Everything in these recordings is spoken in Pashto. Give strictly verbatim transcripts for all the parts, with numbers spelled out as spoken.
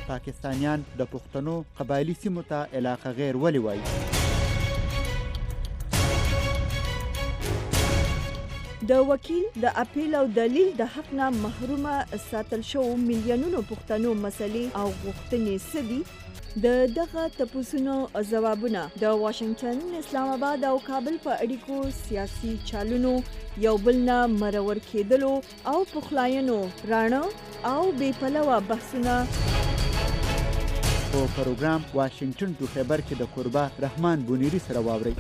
پاکستانیان د پښتنو قبایلي سیمو ته علاقه غیر ولې وایي؟ د وکیل د اپیل او دلیل د حق نه محرومه ساتل شو میلیونونو پښتنو مسلې او غوښتنې څه دي؟ د دغه تپوسونو ځوابونه د واشنگټن، اسلام آباد او کابل په اړیکو سیاسي چالونو یو بل نه مرور کېدلو او پخلاینو راڼه او بې پلوه بحثونه په پروګرام واشنگټن ټو خیبر کې د قربا رحمان بونیری سره واورئ.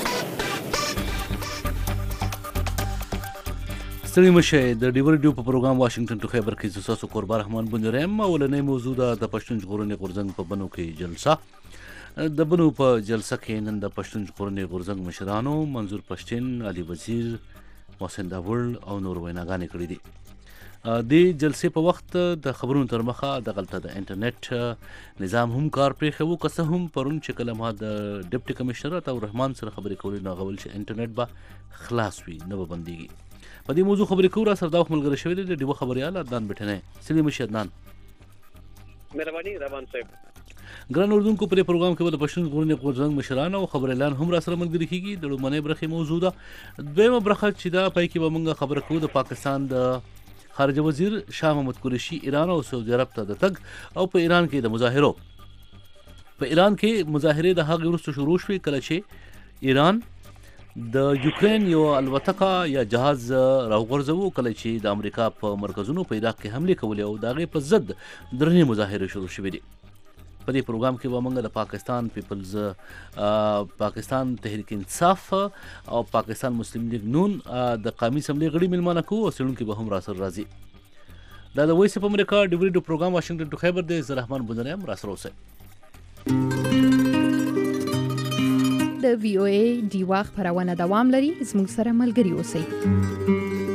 ستړي مشه د ډیور ډیو په پروګرام واشنگټن ټو خیبر کې زه تاسو قربا رحمان بونیری یم. اولنۍ موضوع ده د پښتون ژغورنې غورځنګ په بنو کې جلسه. د بنو په جلسه کې نن د پښتون ژغورنې غورځنګ مشرانو منظور پښتين، علي وزیر، محسن داوړ او نور ویناګانې کړې دي. د جلسې په وخت د خبرونو تر مخه دغلته د انټرنیټ نظام هم کار پرېښه، که څه هم پرون چې کله ما د ډیپټي کمشنر عطا الرحمن سره خبرې کولې نو هغه ویل چې انټرنیټ به خلاص وي، نه به بندېږي. په دې موضوع خبرې کوو. را سره دا وخت ملګری شوی دی د ډیوه خبریال عدنان بټنی. سلیم مشي عدنان. مهرباني روان صاحب. ګران اردوونکو، په دې پروګرام کې به د پښتون ژغورنې غورځنګ مشران او خبریالان هم را سره ملګري کېږي. د لومړنۍ برخې موضوع ده. دویمه برخه چې دا پای کې به موږ خبره کوو د پاکستان د خارجه وزیر شاه محمود قریشي ایران او سعودي عرب ته د تګ او په ایران کې د مظاهرو. په ایران کې مظاهرې د هغې وروسته شروع شوې کله چې ایران د یوکرین یو الوتکه یا جهاز راوغورځوه، کله چې د امریکا په مرکزونو په عراق کې حملې کولې او د هغې په ضد درنې مظاهرې شروع شوې دي. په دې پروګرام کې به موږ د پاکستان پیپلز پاکستان تحریک انصاف او پاکستان مسلم لیگ نون د قومي اسمبلۍ غړي میلمانه کوو او څېړونکي به هم راسره راځي. دا د وایس اف امریکا ډیو ډیو پروګرام واشنګټن ټو خیبر دی. زه رحمان بونیری یم، راسره اوسئ. د وی او ای ډیوا خبرونه دوام لري. زموږ سره ملګري اوسئ.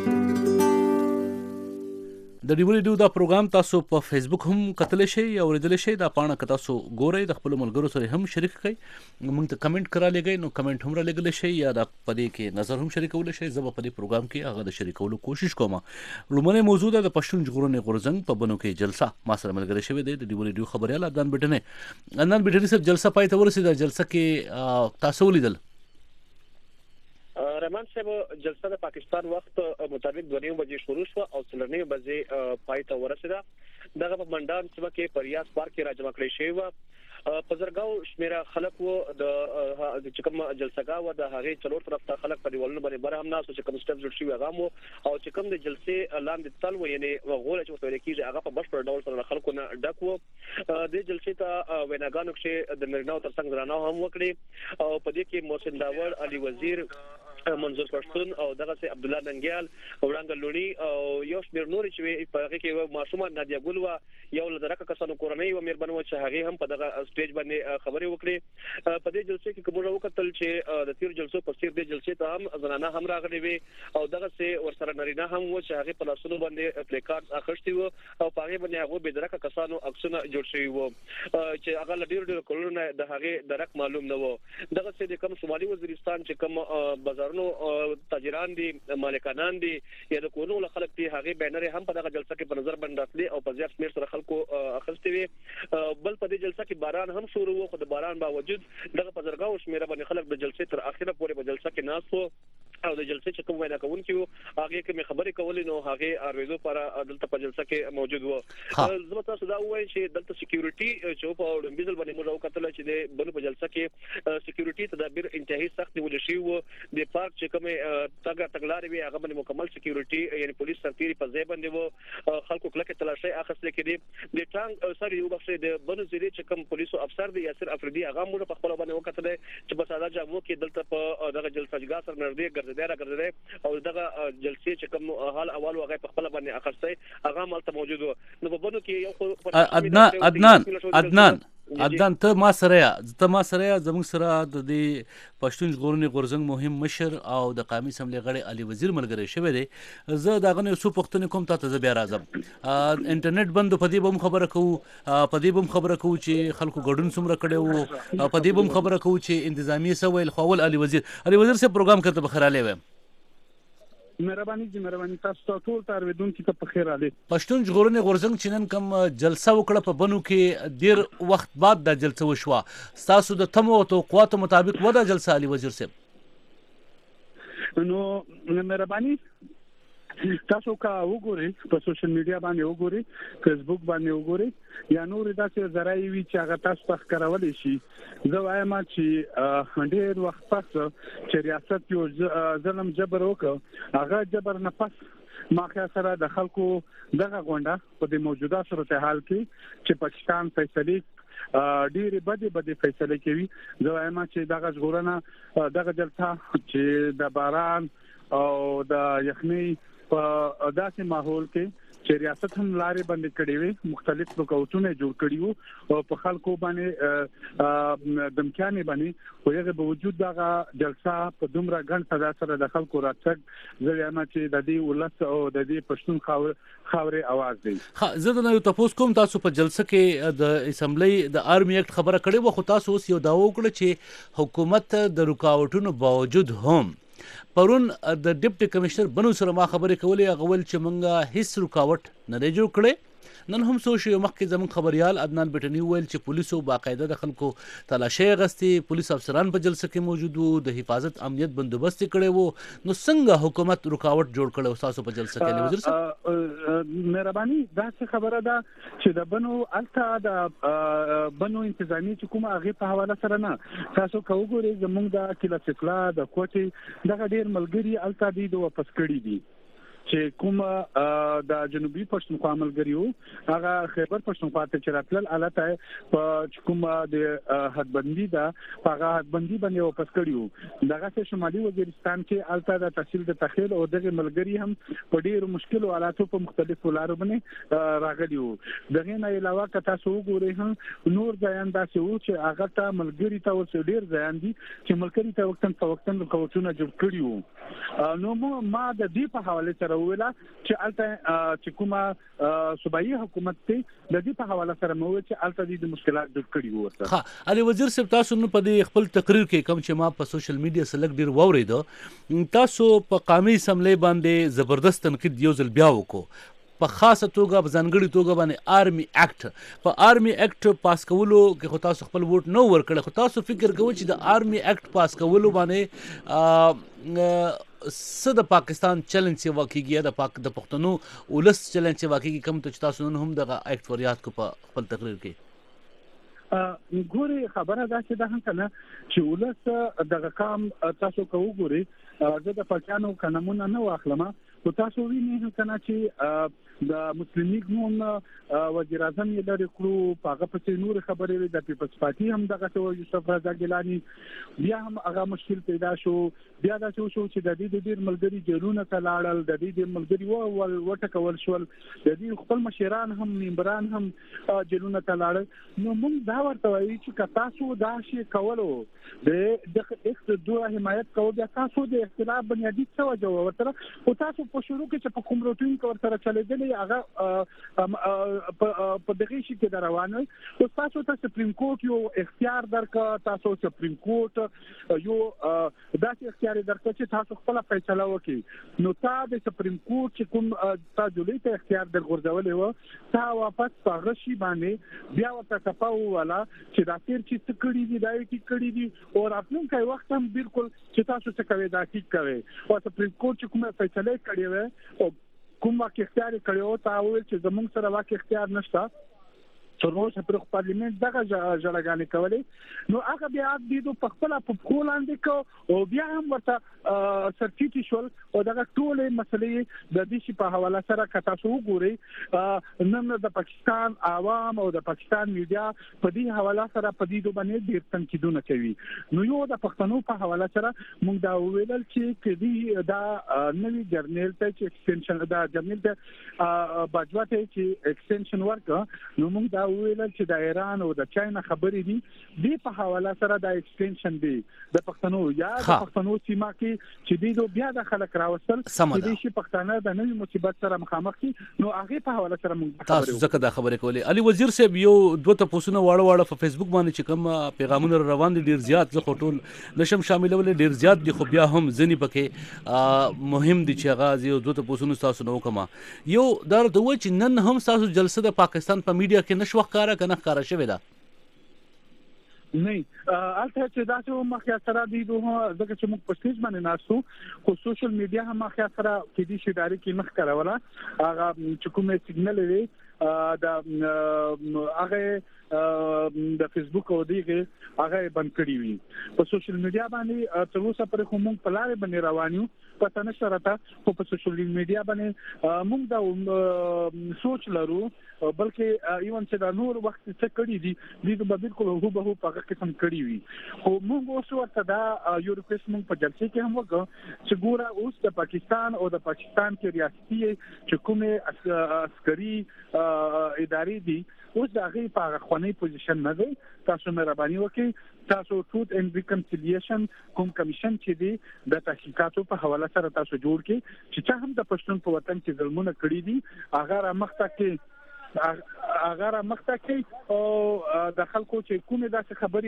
د ډیو ډیو دا پروګرام تاسو په فیسبوک هم کتلی شئ او اوریدلی شئ. دا پاڼه که تاسو ګورئ د خپلو ملګرو سره هم شریک کړئ. موږ ته کمنټ که رالیږئ نو کمنټ هم رالیږلی شئ یا دا په دې کې نظر هم شریکولی شئ. زه به په دې پروګرام کې هغه د شریکولو کوشش کوم. لومړنۍ موضوع ده د پښتون ژغورنې غورځنګ په بنو کې جلسه. ما سره ملګری شوی دی د ډیو ډیو خبریال عدنان بټنی. عدنان بټنی صاحب، جلسه پای ته ورسېده. جلسه کې تاسو ولیدل؟ رحمان صاحب، جلسه د پاکستان وخت مطابق دوه نیمې بجې شروع شوه او څلور نیمې بجې پای ته ورسېده. دغه په منډان سیمه کې په ریاض پارک کې راجمع کړی شوې وه. په زرګاو شمیره خلک وو. د چې کوم جلسهګاه وه د هغې څلور طرف ته خلک په دیوالونو باندې بر هم ناست وو چې کوم سټپ جوړ شوي هغه هم وو. او چې کوم د جلسې لاندې تل وو یعنې غوله چې ورته ویل کېږي هغه په بشپړ ډول سره له خلکو نه ډک وو. دې جلسې ته ویناګانو کښې د نارینهو تر څنګ زنانو هم وکړې او په دې کې محسن داوړ، علي وزیر، منظور پښتون او دغه سي عبد الله ننګیال، وړانګ لونی او یو شمېر نور چې په هغه کې معصومه نادیه ګل و، یو له درکه کسانو کورنۍ و مېرمن و چې هغه هم په دغه سټیج باندې خبرې وکړې. په دې جلسې کې کومه وکتل چې د تیر جلسو په څیر د جلسې ته هم زنانه هم راغلي وي او دغه سي ورسره نارینه هم و چې هغه په لاسونو باندې پلیکارډ اخیستي وو او په هغه باندې هغه به درکه کسانو عکسونه جوړ شوي وو چې هغه ډېر ډېر کولونه د هغه درک معلوم نه وو. دغه سي د کوم شمالي وزیرستان چې کوم بازار تاجران دي، مالکانان دي یا د کورونو له خلک دي، هغه بینر هم په دغه جلسه کې په نظر باندې راتلي او په زیات شمېر سره خلکو اخیستي وي. بل په دې جلسه کې باران هم شروع و، خو د باران باوجود دغه په زرګاو شمېره باندې خلک د جلسې تر اخره پورې په جلسه کې ناست وو او د جلسې چې کوم وینا کوونکي وو هغه کې خبرې کولې نو هغه ارویزو پر دلته په جلسه کې موجود وو. زه تاسو دا وایم چې دلته سکیورټي چې په اورمبیزل باندې موږ وکړل چې د بنو په جلسه کې سکیورټي تدابیر انتهایی سخت نیول شوي وو. د پارک چې کوم تګ تګلارې وي هغه باندې مکمل سکیورټي یعنی پولیس سرتيري په ځای باندې وو. خلکو کلکه تلاشي اخیستل کېدي. د ټانګ سره یو بخښه د بنو ضلع چې کوم پولیسو افسر دی یاسر افریدي هغه موږ په خپل باندې وکړل چې په ساده جامو کې دلته په دغه جلسه جګا سره نږدې ګرځېدل راګرځېدل او دغه جلسې چې کوم حال اول وغه په خپل باندې اخیسته هغه مالته موجود وو. نو په بنو کې یو عدنان عدنان عدنان عدنان ته ما سره یا ته ما سره یا زموږ سره د دې پښتون ژغورنې غورځنګ مهم مشر او د قومي اسمبلۍ غړی علي وزیر ملګری شوی دی. زه د هغه نه څو پوښتنې کوم تا ته زه بیا راځم. انټرنیټ بند په دې به هم خبره کوو په دې به هم خبره کوو چې خلکو ګډون څومره کړی وو په دې به هم خبره کوو چې انتظامیې څه ویل. خو اول علي وزیر علي وزیر صاحب پروګرام کې ته بخیر راغلی وایم. مهرباني دي مهرباني تاسو ته ټول تارویدونکو ته په خیر علي. پښتون ژغورنې غورځنګ چې نن کوم جلسه وکړه په بنو کې ډیر وخت بعد دا جلسه وشوه، تاسو د تمو او توقعاتو مطابق ودا جلسه علي وزیر صاحب؟ نو مهرباني تاسو کا وګورئ په سوشل میډیا باندې وګورئ، فیسبوک باندې وګورئ یا نور داسې ذرایع وی چې هغه تاسو ته ښکارولای شي. زه وایم چې ډېر وخت پس چې ریاست یو ظلم جبر وکړ، هغه جبر نه پس ما خیا سره د خلکو دغه غونډه په د موجوده صورتحال کې چې پاکستان فیصله ډېرې بدې بدې فیصله کوي. زه وایم چې دغه ژغورنه دغه جلسه چې د باران او د یخنۍ په داسې ماحول کې چې ریاست هم لارې بند کړې وي، مختلف رکاوټونه جوړ کړي وو او په خلکو باندې دمکانې باندې خو هغه په وجود دغه جلسه په دومره ګڼ تعداد سره د خلکو راتګ زه وایم چې د دې ولس او د دې پښتون خاورې आवाज دی. ها زه د نو تاسو کوم تاسو په جلسه کې د اسمبلی د آرمي اکټ خبره کړې و، خو تاسو اوس یو دا وکړه چې حکومت د رکاوټونو باوجود هم پرون د ډیپټي کمشنر بنو سره ما خبرې کولې، هغه ول چې مونږه هیڅ رکاوټ نه دی جوړ کړی. نن هم سوشي مخکې زمون خبريال عدنان بټنی ویل چې پولیسو باقاعده د خلکو تلاشي غستي، پولیس افسران په جلسه کې موجود وو، د حفاظت امنیت بندوبست کړي وو. نو څنګه حکومت رکاوټ جوړ کړي تاسو په جلسه کې وزیر صاحب؟ مهرباني دا څه خبره ده چې د بنو الته د بنو انتظامی چې کومه هغه په حواله سره نه تاسو کوګوري زمونږ د کله سفلا د کوټي دغه ډیر ملګری الته دي د واپس کړي دي چې کوم د جنوبي پښتونخوا ملګریو هغه خیبر پښتونخوا ته چې راتلل الته په کوم د حدبندي دا هغه حدبندي باندې واپس کړیو. دغه شمالي وزیرستان کې الته د تحصیل د تخیل او دغه ملګری هم په ډیرو مشکل حالاتو په مختلفو لارو باندې راغلیو. دغه نه علاوه که تاسو وګورئ هم نور ځایان داسې وو چې هغه ته ملګری ته اوس ډیر ځایان دي چې ملګری ته وختن په وختن کوټونه جوړ کړیو. نو ما د دې په حواله سره ویلا چې الته چې کومه صوبایي حکومت ته د دې په حواله سره مو چې الته د مشکلات جوړ کړي وو. ها علي وزیر صاحب تاسو نن په دې خپل تقریر کې کوم چې ما په سوشل میډیا سره لګ ډیر وورید، تاسو په قومي اسمبلی باندې زبردست تنقید یو ځل بیا وکړو، په خاصه توګه په ځانګړي توګه باندې آرمي اکټ په آرمي اکټ پاس کولو کې خو تاسو خپل ووټ نو ورکړل، خو تاسو فکر کوئ چې د آرمي اکټ پاس کولو باندې څه د پاکستان چیلنج سی واقعي د پاک د پښتنو ولس چیلنج سی واقعي کوم ته تاسو نن هم د اکټ فریاد کو په خپل تقریر کې ګوري خبره ده چې دا هم کنه چې ولس دغه کام تاسو کوو ګوري زه د پاکستانو قانونونه نه واخلم، خو تاسو وینئ کنه چې د مسلم لیگ نوم وزیر اعظم یې لري کړو، هغه په نور خبرې د پیپلز پارټي هم دغه ته یوسف رضا ګیلانی بیا هم هغه مشکل پیدا شو. بیا دا شو چې د دې د ډیر ملګری جیلونه ته لاړل، د دې د ملګری و وټکول شول، د دې خپل مشران هم ممبران هم جیلونه ته لاړل. نو موږ دا ورته وایو چې تاسو دا شی کولو د د دوه حمایت کوو، بیا تاسو د اختلاف بنیادی څه وجه ورته او تاسو په شروع کې چې په کوم روټین کې ورته چلېدل هغه په دغه شي کې روانه او تاسو ته سپریم کورټ یو اختیار درکا، تاسو سپریم کورټ یو داسې اختیار درکا چې تاسو خپل فیصله وکړي. نو تاسو د سپریم کورټ چې کوم تاسو جوړې ته اختیار درغورځولې و تاسو واپس په شي باندې بیا ورته کپاو والا چې دا تیر چې څکړي دي دا یې کړي دي او راتلونکي وخت هم بالکل چې تاسو څه کوي دا ټیک کوي. او سپریم کورټ چې کومه فیصله کړې و کوم واقع اختیار کړو تا ویل چې زموږ سره واقع اختیار نشته، تر اوسه پر پارلیمنت دغه جړګانې کولې. نو هغه بیا د په خپل په کولاندې کو او بیا هم ورته سرټیټی شول او دغه ټولې مسلې د دې شي په حواله سره کتا سو ګوري نن د پاکستان عوام او د پاکستان میډیا په دې حواله سره په دې باندې ډیر تنقیدونه کوي. نو یو د پښتنو په حواله سره موږ دا ویل چې کدي دا نوی جرنیل ته چې ایکستنشن دا جرنیل ته باجواته چې ایکستنشن ورک نو موږ دا ویل چې د ایران او د چاینا خبرې دي د په حواله سره د ایکسټنشن دی د پښتنو یا د پښتنو سیمه کې چې دی بیا د خلک راوستل چې د شي پښتانه د نوې مصیبت سره مخامخ کی نو هغه په حواله سره موږ تاسو ځکه دا خبره کولې علي وزیر صاحب یو دوه تاسو واړه واړه په فیسبوک باندې چې کوم پیغامونه روان دي ډیر زیات زه ټول نشم شاملول ډیر زیات دي خو بیا هم ځنی پکې مهم دي چې هغه یو دوه تاسو تاسو نو کما یو دا د و چې نن هم تاسو جلسه د پاکستان په میډیا کې نشو ښکارا کنه ښکارا شوی دا نه البته چې دا چې مخکې سره دی دوه ځکه چې موږ په سټیج باندې ناسو خو سوشل میډیا هم مخکې سره کې دي چې داري کې مخ کراوله هغه چې کومه سیګنل لري د هغه د فیسبوک او دیغه هغه بند کړی وي په سوشل میډیا باندې تر اوسه پر کوم په لارې باندې روانیو پته نشته راته خو په سوشل میډیا باندې موږ دا سوچ لرو بلکې ایون چې دا نور وخت څه کړی دي د بالکل هو به په هغه قسم کړی وي خو موږ اوس ورته دا یو ریکوست موږ په جلسه کې هم وکړو چې ګوره اوس د پاکستان او د پاکستان کې ریاستي چې کومه عسکري ادارې دي اوس دا غي په خوانی پوزیشن نه دی تاسو مهرباني وکړئ تاسو ټروت اند ریکنسیلیشن کوم کمیشن چې دی د تحقیقاتو په حواله سره تاسو جوړ کړئ چې چا هم د پښتون په وطن کې ظلمونه کړی دي هغه را مخته کې هغه را مخته کې او د خلکو چې کومه داسې خبرې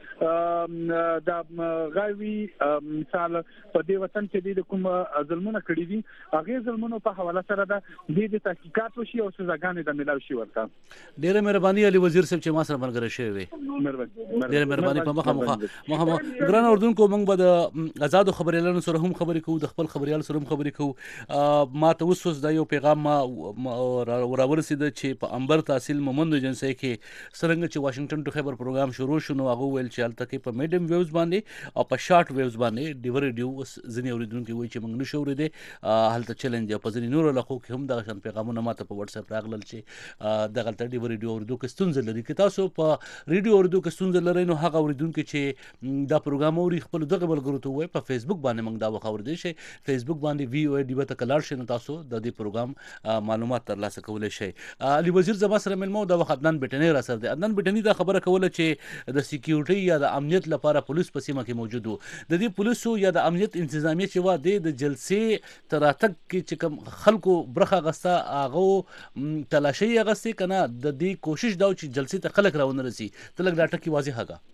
وي د غوي مثال په دې وطن کې د کوم ظلمونه کړی دي هغه ظلمونو په حواله سره د دې تحقیقات وشي او سزاګانې د ملاوي شي ورته ډېر مهرباني علي وزیر صاحب چې ما سره ملګری شوی وي ډېر مهرباني په مخه مخه مخه ګران اردوونکو موږ به د آزادو خبريالانو سره هم خبرې کوو د خپل خبريال سره هم خبرې کوو ما ته اوس اوس دا یو پیغام ما راورسید چې په انبر تحصیل مومند ایجنسی کې سرنګ چې واشنگټن ټو خبر پروګرام شروع شونه هغه ویل چې الته کې په میډیم ویوز باندې او په شارټ ویوز باندې ډیور ریډیو ځنی اوریدونکو وایي چې موږ نشو اوریدې هلته چیلنج په ځنی نور لخوا کې هم دغه شان پیغامونه ماته په واتس اپ راغلل چې دغه تل ډیور ریډیو اوریدو کې ستونزې لري کې تاسو په ریډیو اوریدو کې ستونزې لري نو هغه اوریدونکو چې دا پروګرام اوري خپل دغه ملګرو ته وایي په فیسبوک باندې موږ دا وخوردي شي فیسبوک باندې وی او ای ډی به تکلار شي نو تاسو د دې پروګرام معلومات ترلاسه کولای شي علي وزیر زما سره ملمو د وخت عدنان بټنی را سره دی عدنان بټنی دا خبره کوله چې د سکیورټي یا د امنیت لپاره پولیس په سیمه کې موجود وو د دې پولیسو یا د امنیت انتظامیه چې وا د جلسې تراتک کې چې کوم خلکو برخه غستا هغه تلاشي غسته کنه د دې کوشش دا چې جلسې ته خلک راونه رسي تلګ ډاټه کې واضح هغه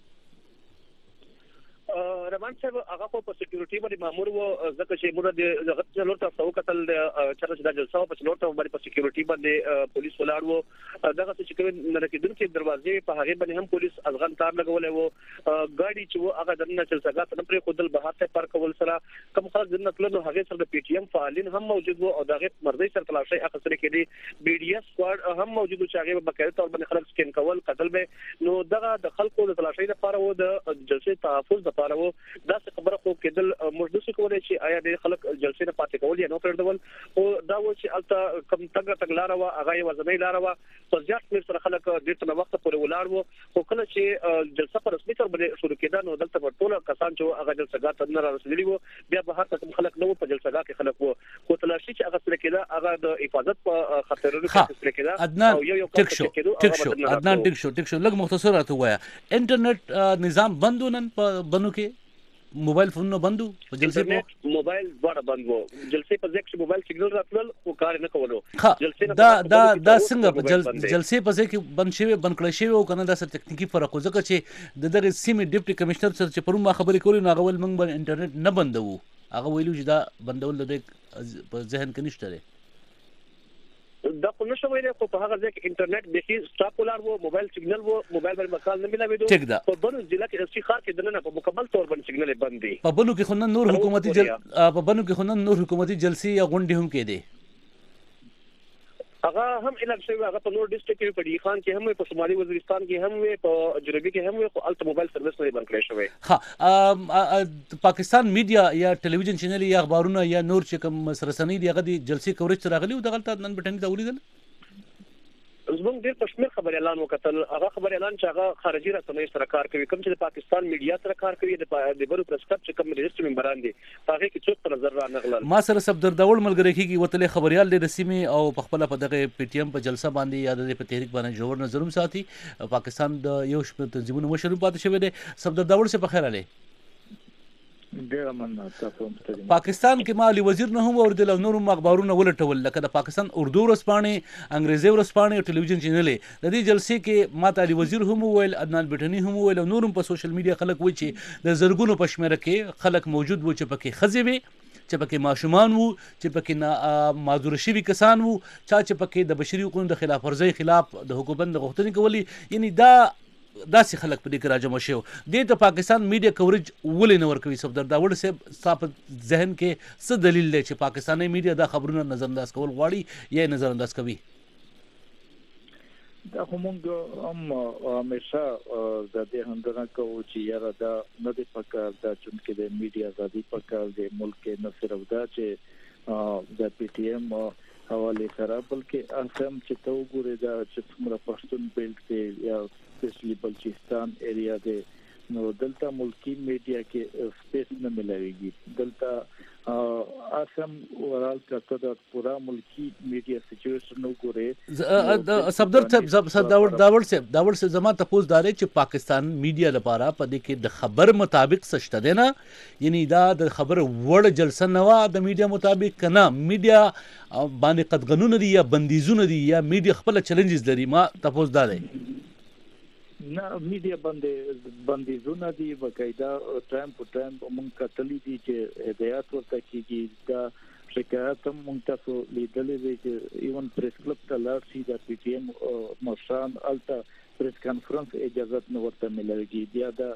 رمان صاحب هغه په سکیورټي باندې مامور وو ځکه چې موږ د غت څلور تاسو وکتل چې دا جلسه په څلور تاسو باندې په سکیورټي باندې پولیس ولاړ وو دغه چې کوم نرکیدونکو دروازې په هغه باندې هم پولیس ازغن تار لګولې وو ګاډي چې وو هغه دنه چې څنګه تنه پر خودل بهر ته پارک ول سره کوم خلک دنه کلو هغه سره د پی ټی ایم فعالین هم موجود وو او دغه مرضی سره تلاشي اخر کېدي بي ډي اس سکواډ هم موجود چې هغه بقایده تور باندې خلک سکین کول قتل به نو دغه د خلکو د تلاشي لپاره وو د جلسې تحفظ لپاره وو دا څه خبره خو کېدل موږ څه کولای شي آیا د خلک جلسې نه پاتې کول یا نو پرېدول او دا و چې الته کم تګ تګ لار و هغه یو ځنې لار و په زیات مې سره خلک ډېر څه وخت پورې ولاړ وو خو کله چې جلسه پر رسمي تور باندې شروع کېده نو دلته په ټول کسان چې هغه جلسه غاټ نه رسېدلی وو بیا به هر څه خلک نو په جلسه غا کې خلک وو خو تلاشي چې هغه سره کېده هغه د حفاظت په خاطر سره کېده او یو یو ټیک شو ټیک شو عدنان ټیک شو ټیک شو لږ مختصر راته وایا انټرنیټ نظام بندونن په بنو کې موبایل فون نو بندو جلسه په موبایل ډوړه بند وو جلسه په ځکه موبایل سیګنل راتلل خو کار نه کولو جلسه دا دا دا څنګه جلسه په ځکه بند شوی بند کړی شوی او کنه دا سره تکنیکی فرق ځکه چې د دغه سیمه ډیپټي کمشنر سره چې پرون ما خبرې کولې نو هغه ول موږ باندې انټرنیټ نه بندو هغه ویلو چې دا بندول د په ذهن کې نشته لري دا خو نشو ویلې خو په هغه ځکه انټرنیټ به هیڅ سټاپ ولر وو موبایل سیګنل وو موبایل باندې مکال نه ملاوي دوه په بنو ضلع کې رسمي خار کې دنه په مکمل تور باندې سیګنل بند دي په بنو کې خو نور حکومتي جل په بنو کې خو نور حکومتي جلسې یا غونډې هم کې دي هغه هم الګ شوی هغه په نور ډیسټریکټ کې په ډی خان کې هم په شمالي وزیرستان کې هم په جنوبي کې هم خو الته موبایل سرویس نه بند کړی شوی ها پاکستان میډیا یا ټلویزیون چینل یا اخبارونه یا نور چې کوم سرسنۍ دی هغه د جلسې کوریج راغلی او دغه نن بټنی دا ولیدل زموږ ډېر پښمیر خبر اعلان وکړل هغه خبر اعلان چې هغه خارجي رسنیو سره کار کوي کوم چې د پاکستان میډیا سره کار کوي د برو پریس کلب چې کوم رجسټر ممبران دي هغه کې څوک په نظر را نغلل ما سره صفدر داول ملګری کیږي وتلې خبريال د سیمې او په خپل په دغه پی ټی ایم په جلسه باندې یا د په تحریک باندې جوړ نظرم ساتي پاکستان د یو شپږ تنظیمونو مشر پاتې شوی دی صفدر داول څخه په خیر علي ډیر مننه تاسو پاکستان کې مالي وزیر نه هم اور د نورو مخبارونو ولټول لکه د پاکستان اردو ورسپانې انګریزي ورسپانې او ټلویزیون چینلې د دې جلسې کې ماته علي وزیر هم ویل عدنان بټنی هم ویل او نورم په سوشل میډیا خلک وایي چې د زرګونو پښمنه کې خلک موجود وو چې پکې خزي وي چې پکې ماشومان وو چې پکې معذور شوي کسان وو چا چې پکې د بشري حقوقو د خلاف ورزي خلاف د حکومت د غوښتنې کولې یعنی دا داسې خلک په دې کې راجمع شو دې ته پاکستان میډیا کوریج ولې نه ورکوي صفدر داوړ صاحب صاحب ذهن کې څه دلیل دی چې پاکستاني میډیا دا خبرونه نظر انداز کول غواړي یا نظر انداز کوي دا همونګ هم همیشه د دې هندنه کوو چې یاره دا نه دی پکار دا چې د میډیا ازادي پکار دی ملک کې نه صرف دا چې د پی ټی ایم حواله سره بلکې اسم چې تو ګوري دا چې څومره پښتون بیلټ کې یا especially Balochistan area दे नो दलता मुल्की मीडिया के स्पेस न मिलेगी दलता असम ओवरऑल का कदर पूरा मुल्की media situation no Gore صفدر صاحب داور داور صاحب داور صاحب زما تاسو داري چې پاکستان میډیا لپاره په دې کې د خبر مطابق سشته دی نه یعنی دا د خبر وړ جلسه نه وا د میډیا مطابق کنه میډیا باندې قدغنونه دي یا بندیزونه دي یا میډیا خپل چیلنجز لري ما تاسو داري نه میډیا باندې بندیزونه دي بقاعده ټایم په ټایم مونږ کتلې دي چې هدایت ورته کیږي دا شکایت هم مونږ تاسو لیدلې دي چې ایون پریس کلب ته لاړ شي د پی ټی ایم مشران الته پریس کانفرنس اجازه نه ورته ملوي بیا د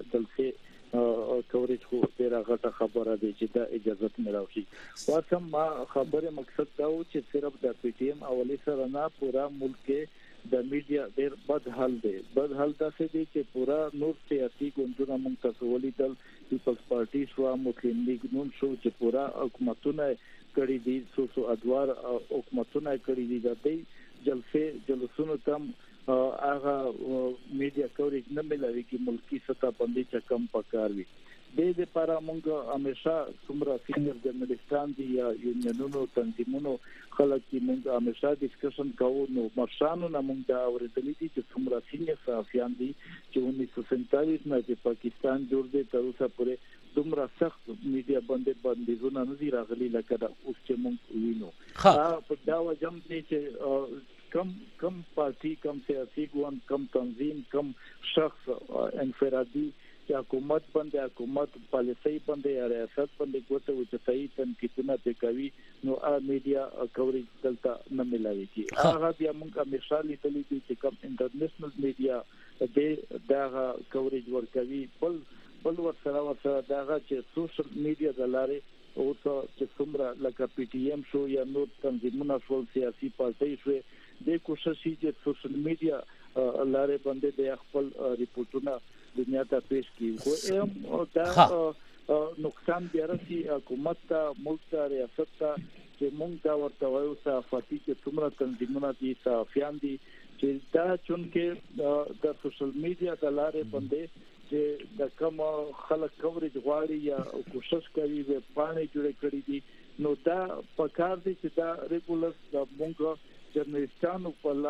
جلسه کوریج خو ډیره غټه خبره ده چې دا اجازه نه راوشي واسم ما خبره مقصد دا و چې صرف د پی ټی ایم اولی سره نه پورا ملک کې د میډیا ډېر بد حال دی بد حال تاسو دي چې پورا نور سیاسي ګوندونه موږ تاسو ولیدل پیپلز پارټي شو مسلم لیگ نون شو چې پورا حکومتونه کړي دي سو سو ادوار حکومتونه کړي دي د دې جلسه جلسونو تم هغه میډیا کوریج نه ملوي چې ملکی سطح باندې چې کم پکار وي د دې لپاره موږ همیشه څومره سینیئر جرنالستان دي یا یونینونو تنظیمونو خلک چې موږ همیشه ډیسکشن کوو نو مرشانو نه موږ دا اورېدلې دي چې څومره سینیئر صحافیان دي چې اونیس سو سینتالیس نه چې پاکستان جوړ دی تر اوسه پورې دومره سخت میډیا باندې بندیزونه نه دي راغلي لکه دا اوس چې موږ وینو په دا وجه دی چې کم کم پارټي کم سیاسي ګوند کم تنظیم کم شخص انفرادي چې حکومت باندې حکومت پالیسي باندې یا ریاست باندې ګوته و چې صحیح تنقیدونه کوي نو ا میډیا کوریج دلته نه ملایي کی هغه بیا موږ همیشه لیدلې دي چې کوم انټرنیشنل میډیا د دغه کوریج ورکوي بل بل ورسره ورسره دغه چې سوشل میډیا د لارې او چې څومره لکه پی ټی ایم شو یا نور تنظیمونه شو سیاسي پارټي شو د کوشش چې سوشل میډیا لارې باندې د خپل ریپورتونه دنیا ته پیش کیږي خو دا نقصان بیا رسي حکومت ته ملک ته ریاست ته چې موږ دا ورته وایو صحافتي چې څومره تنظیمونه دي صحافیان دي چې دا چونکه د سوشل میډیا د لارې باندې چې د کوم خلک کوریج غواړي یا کوشش کوي و پانه جوړ کړی دي نو دا پکار دي چې دا ریګولر د موږ جرنالستانو په لا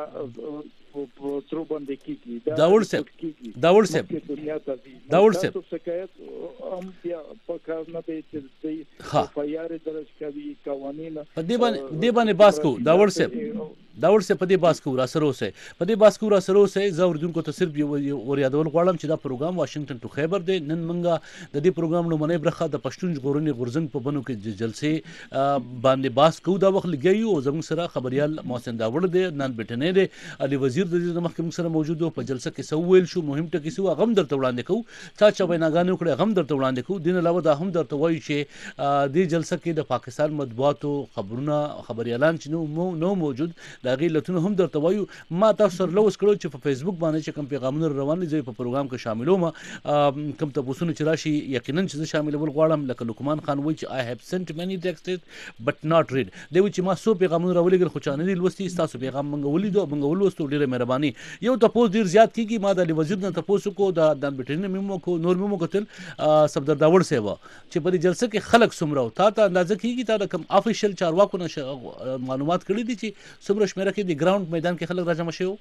په تر باندې کیږي داور صاحب داور صاحب داور صاحب شکایت هم بیا په کار نه دی چې د فایار درج کوي قوانین په دې باندې دې باندې باس کو داور صاحب داور صاحب په دې باس کو را سره اوسه په دې باس کو را سره اوسه زه اردوونکو ته صرف ور یادول غواړم چې دا پروګرام واشنگټن ټو خیبر دی نن منګه د دې پروګرام نو منې برخه د پښتون ژغورنې غورزنګ په بنو کې جلسه باندې باس کو دا وخت لګي او زموږ سره خبريال محسن داوړ دی نن بټنې دی علي وزیر د دې مخکې سره موجود په جلسه کې سو ویل شو مهم ټکی سو غم درته وړاندې کو چا چا ویناګانو کړه غم درته وړاندې کو دین علاوه دا هم درته وایي چې د جلسه کې د پاکستان مطبوعاتو خبرونه خبري اعلان چې نو نو موجود د هغې علتونه هم درته وایو. ما تاسو سره لوس کړو چې په فیسبوک باندې چې کوم پیغامونه روان دي زه په پروګرام کې شاملوم. کوم تپوسونه چې راشي یقینا چې زه شاملول غواړم. لکه لقمان خان وایي چې I have sent many texts but not read. دی وایي چې ما څو پیغامونه راولېږل خو چا نه دي لوستي. ستاسو پیغام موږ ولیدو موږ ولوستو. ډېره مهرباني. یو تپوس ډېر زیات کېږي. ما د علي وزیر نه تپوس وکړو د عدنان بټني نه مې وکړو نور مې وکتل صفدر داوړ صاحب چې په دې جلسه کې خلک څومره و تا ته اندازه کېږي تا د کوم افیشل چارواکو نه معلومات کړي دي چې څومره شمېره کې د ګراوند میدان کې خلک راجمع شوي؟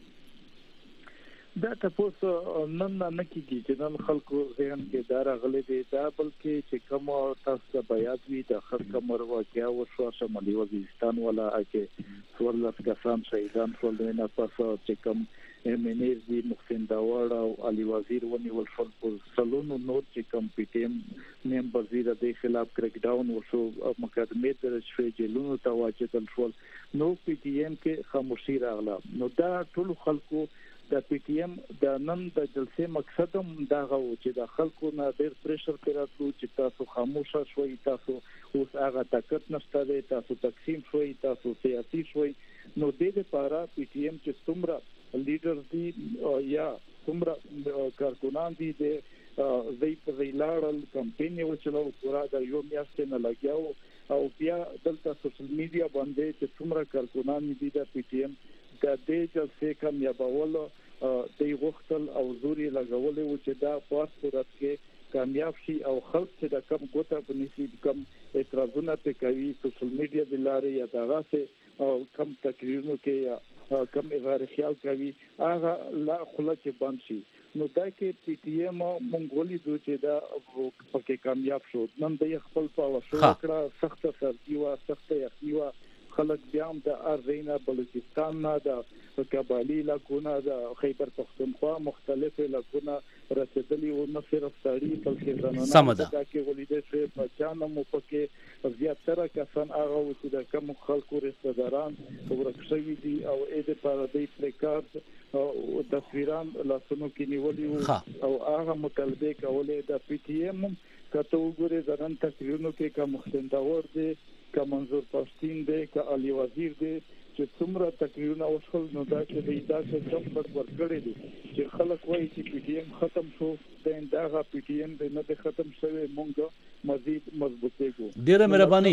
دا تاسو نن نه کیږي چې نن خلکو ذهن کې دا راغلي دي دا بلکې چې کوم تاسو ته بیان وي د خلک مروا کې او شو شمالي وزیرستان ولا کې څورلس کسان شهیدان شول نه پاسه چې کوم امنیز دي محسن داوړ او علي وزیر ونیول شول په سلونو نور چې کوم پی ټی ایم ممبر دي د خلاف کریک ډاون وشو مقدمه درج شوې جیلونو ته واچول شول نو پی ټی ایم کې خاموشي راغله. نو دا ټول خلکو د پی ټی ایم د نن د جلسې مقصد هم دا غو چې د خلکو نه ډېر پریشر پیراتو چې تاسو خاموشه شوي تاسو اوس هغه طاقت نشته دی تاسو تقسیم شوي تاسو سیاسي شوي. نو دې لپاره پی ټی ایم چې څومره لیډر دي یا څومره کارکونان دي د زی په ویلاړل کمپاین یو چلو پورا د یو میاشتې نه لګیاو او بیا دلته سوشل میډیا باندې چې څومره کارکونان دي د پی ټی ایم د دې جلسې کامیابولو د وختل او زوري لګولې و چې دا په صورت کې کامیاب شي او خلک چې د کم ګوته په نسبت کم اعتراضونه کوي سوشل میډیا د لارې یا دغه څه او کم تقریرونو کې یا کم اظهار خیال کوي هغه لا خلک بند شي. نو دا کې پی ټی ایم مونږ دو چې دا پکې کامیاب شو. نن د خپل په شو کړه سخت سردي او سخت یخني خلک بیا هم د ارزینا بلوچستان نه د کابلی علاقونه د خیبر پختونخوا مختلف علاقونه رسیدلی او نه صرف سړي بلکې زنانه دا کې ولیدل چې په جانو مو پکې زیاتره کسان هغه چې د کوم خلکو رشتہ داران ورکشوي دي او اې د پاره د پلیکارد او تصویران لاسونو کې نیولي او هغه مطالبه کولې د پی ټی ایم کته وګوري ځان تقریرونو کې کوم مختندور دي که منظور پښتين دی که علي وزیر دی چې څومره تقریرونه وشول نو دا چې د دا څه کم پټ ورکړي دي چې خلک وایي چې پی ټی ایم ختم شو د اندغه پی ټی ایم د نه ختم شوی مونږ مزید مضبوطېږو. ډیره مهرباني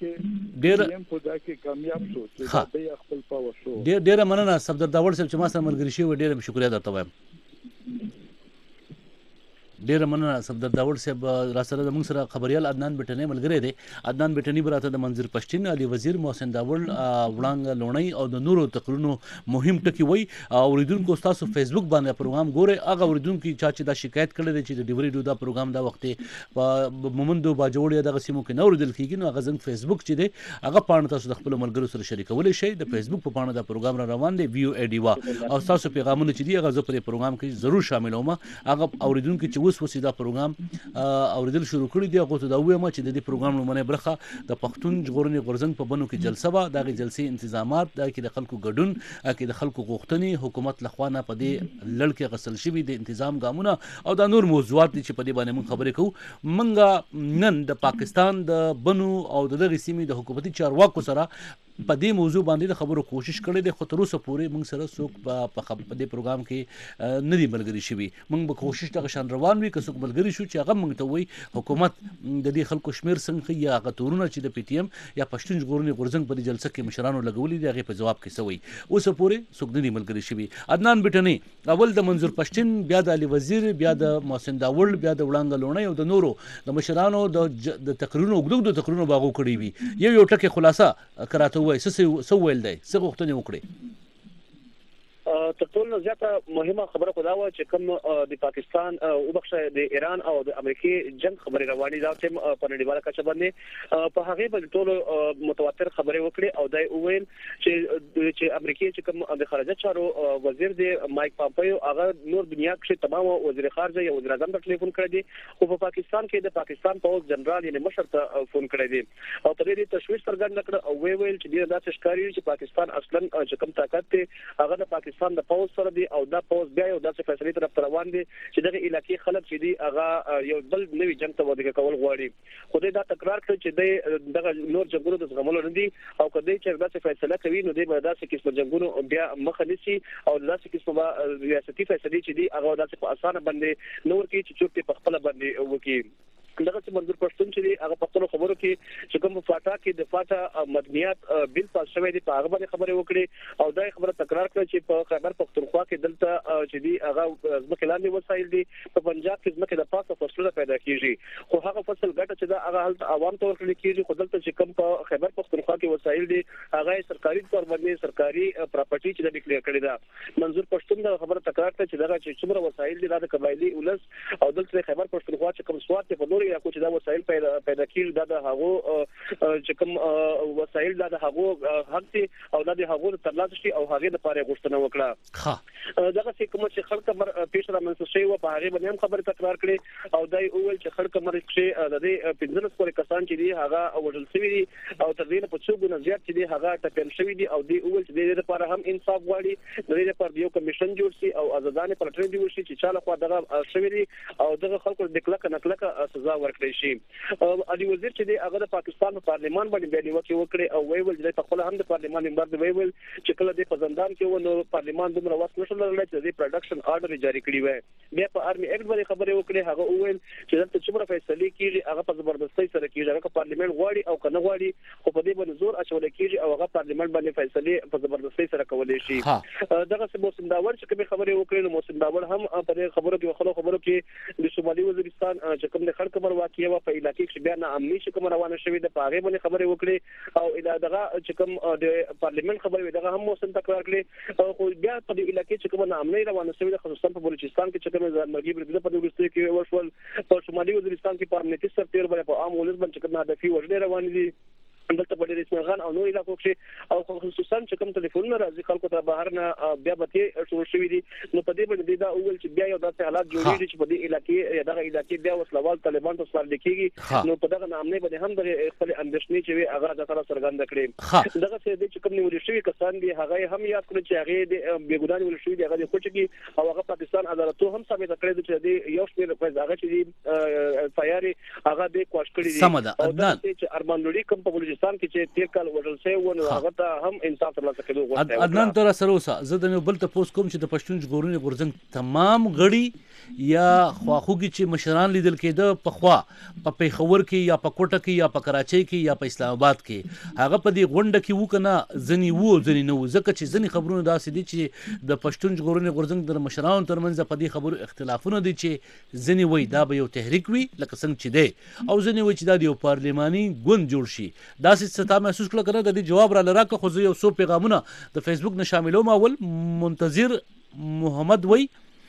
ډیره په دا کې کامیاب شو چې د خپل پاور شو. ډیره مننه صفدر داوړ صاحب چې ما سره ملګری شوی ډیره شکریا درته وایم. ډیره مننه صفدر داوړ صاحب را سره زموږ سره خبريال عدنان بټني ملګری دی. عدنان بټني براته د منظور پښتين علي وزیر محسن داوړ وړانګ لونی او د نورو تقریرونو مهم ټکی وای. اوریدونکو تاسو فیسبوک باندې پروګرام ګوره هغه اوریدونکو چې دا شکایت کړل چې د ډیوري دا پروګرام دا وخت په مومندو باجوړ دغه سیمو کې نور دل کېږي نو هغه زنګ فیسبوک چې دی هغه پاڼه تاسو د خپل ملګرو سره شریکول شي. د فیسبوک په پاڼه دا پروګرام را روان دی وی او ای ډیوا او تاسو پیغامونه چې دی هغه زه په پروګرام کې ضرور شاملوم. هغه اوریدونکو چې اوس وسې دا پروګرام اوریدل شروع کړی دی هغه ته دا وایم چې د دې پروګرام لومړنۍ برخه د پښتون ژغورنې غورځنګ په بنو کې جلسه وه. دغه جلسې انتظامات دا کې د خلکو ګډون کې د خلکو غوښتنې حکومت لخوا نه په دې لړ کې غسل شوي د انتظام ګامونه او دا نور موضوعات دي چې په دې باندې موږ خبرې کوو. موږ نن د پاکستان د بنو او دغه سیمې د حکومتي چارواکو سره په دې موضوع باندې د خبرو کوشش کړې ده خو تر اوسه پورې موږ سره څوک په دې پروګرام کې نه دي ملګري شوي. موږ به کوشش دغه شان روان وي که څوک ملګري شو چې هغه موږ ته وایي حکومت د دې خلکو شمیر څنګه یا هغه تورونه چې د پی ټی ایم یا پښتون ژغورنې غورځنګ په دې جلسه کې مشرانو لګولي دي هغې په جواب کې څه وایي. اوسه پورې څوک نه دي ملګري شوي. عدنان بټني اول د منظور پښتين بیا د علي وزیر بیا د محسن داوړ بیا د وړانګ لونی او د نورو د مشرانو د تقریرونو اوږدو تقریرونو باغو کړي وي. یو یو ټکی خلاصه کراته وایي څه ویل دی څه غوښتنې وکړي. تر ټولو زیاته مهمه خبره خو دا وه چې کوم د پاکستان وبخښه د ایران او د امریکای جنگ خبرې روانې دا چې په نړیواله کچه باندې په هغې باندې ټولو متواتر خبرې وکړي او دا وویل چې چې امریکای چې کوم د خارجه چارو وزیر دی مایک پامپیو هغه نور دنیا کې تمام وزیر خارجه یا وزیر اعظم ته ټلیفون کړی دی او په پاکستان کې د پاکستان پوځ جنرال یعنی مشر ته فون کړی دی او په دې تشویش څرګنده کړه او ویل چې دا څه ښکاري چې پاکستان اصلا چې کوم طاقت دی هغه د پاکستان پاکستان د پوز سره دی او دا پوز بیا یو داسې فیصله طرف ته روان دي چې دغه علاقې خلک چې دي هغه یو بل نوی جنگ ته ودرېږي کول غواړي خو دا تکرار کړ چې دغه نور جنگونو د زغملو نه دي او کله چې داسې فیصله کوي نو د داسې قسم جنگونو بیا مخه نیسي او داسې قسم ریاستي فیصله چې دي هغه داسې په اسانه باندې نور کې چې چوپ په خپل باندې وکي دغه چې منظور پښتون چې هغه په خپل خبرو کې چې کوم فاټا کې د فاټا مدنیات بل پاس شوی دی په هغه باندې خبرې وکړي او دا خبره تکرار کړه چې په خیبر پختونخوا کې دلته چې دی هغه ځمکې لاندې وسایل دي په پنجاب کې ځمکې د پاسه فصلونه پیدا کیږي خو هغه فصل ګټه چې دا هغه حالت عوام ته ورکړل کیږي خو دلته چې کوم په خیبر پختونخوا کې وسایل دي هغه سرکاري تور باندې سرکاري پراپرټي چې د ډیکلیئر کړی دا منظور پښتون دا خبره تکرار کړه چې دا چې څومره وسایل دي د قبایلی ولس او دلته خیبر پختونخوا چې کوم سواد په نور یا چې دا وسایل پیدا پیدا کیږي دا د هغه چې کوم وسایل دا د هغه حق دي او دا د هغه ترلاسه شي او هغه د لپاره غوښتنه وکړه ښه دغه چې کوم چې خلک مر پیش را منځ شي او په هغه باندې هم خبره تکرار کړي او دای اول چې خلک مر چې د دې پنځلس پورې کسان چې دي هغه وژل شوی دي او تر دې په څو ګونه زیات چې دي هغه ټپل شوی دي او دی اول چې د دې لپاره هم انصاف غواړي د دې لپاره یو کمیشن جوړ شي او آزادانه پلټنه جوړ شي چې چاله خو دغه شوی دي او دغه خلکو د کلک نکلک سزا ورکړي شي علي وزیر چې هغه د پاکستان په پارلیمان باندې بیان وکړي او ویل چې په خپل هم د پارلیمان ممبر دی ویل چې کله د پزندان کې ونو پارلیمان دومره وخت نشو لرلی چې د پروډکشن آرډر جاری کړی وای بیا په آرمي اکټ باندې خبرې وکړي هغه ویل چې دلته څومره فیصله کیږي هغه په زبردستۍ سره کیږي هغه پارلیمان غواړي او کنه غواړي خو په دې باندې زور اچول کیږي او هغه پارلیمان باندې فیصله په زبردستۍ سره کولای شي دغه څه موسم داور چې کوم خبرې وکړي نو موسم داور هم په دې خبرو کې خلکو خبرو کې د شمالي وزیرستان چې کوم د خلک مر واقعي و په علاقې کې بیا نه امني چې کوم روانه شوې د پاغه باندې خبرې وکړي او اله دغه چې کوم د پارلیمنت خبرې دغه هم موسم تکرار کړي خو بیا په دې علاقې چې کوم نه امني روانه شوې د خصوصا په بلوچستان کې چې کوم ځانګړي بریده په دغه کې ورشول په شمالي وزیرستان کې په امنیتي سرتیر باندې په عام ولس باندې کوم هدفي وژنې روان دي دلته په ډېر اسمغان او نو علاقو کې او خصوصا چې کوم ټلیفونونه راځي خلکو ته بهر نه بیا به شروع شوې دي نو په دې باندې دا اول چې بیا یو داسې حالات جوړېږي چې په دې علاقې دغه علاقې بیا وسلوال طالبان ته سوال لیکيږي نو په دغه نامې باندې هم د خپل اندېښنې چې هغه د سره څرګند کړي دغه چې کوم نیول شوی کسان دي هغه هم یاد کړی چې هغه د بیګودان ول شوی دي هغه د خوچګي او هغه پاکستان عدالتو هم ثابت کړی چې د یو شمېر په هغه چې فایاري هغه د کوښ کړی دي او دا چې ارمان لوري کوم په بلوچستان کې چې تیر کال وژل شوی و نو هغه ته هم انصاف ترلاسه کېدو غوښتل عدنان تر سره اوسه زه د بل ته پوس کوم چې د پښتون ژغورنې غورځنګ تمام غړي یا خواخوږي چې مشران لیدل کېده په خوا په پیښور کې یا په کوټه کې یا په کراچۍ کې یا په اسلام آباد کې هغه په دې غونډه کې وکنه ځنی وو ځنی نو ځکه چې ځنی خبرونه داسې دي چې د پښتون ژغورنې غورځنګ د مشرانو ترمنځ په دې خبرو اختلافونه دي چې ځنی وای دا به یو تحریک وي لکه څنګه چې دی او ځنی وای چې دا یو پارلماني ګوند جوړ شي داسې څه محسوس کړه کنه د دې جواب را لراکه خو یو څو پیغامونه د فیسبوک نه شاملوم اول منتظر محمد وای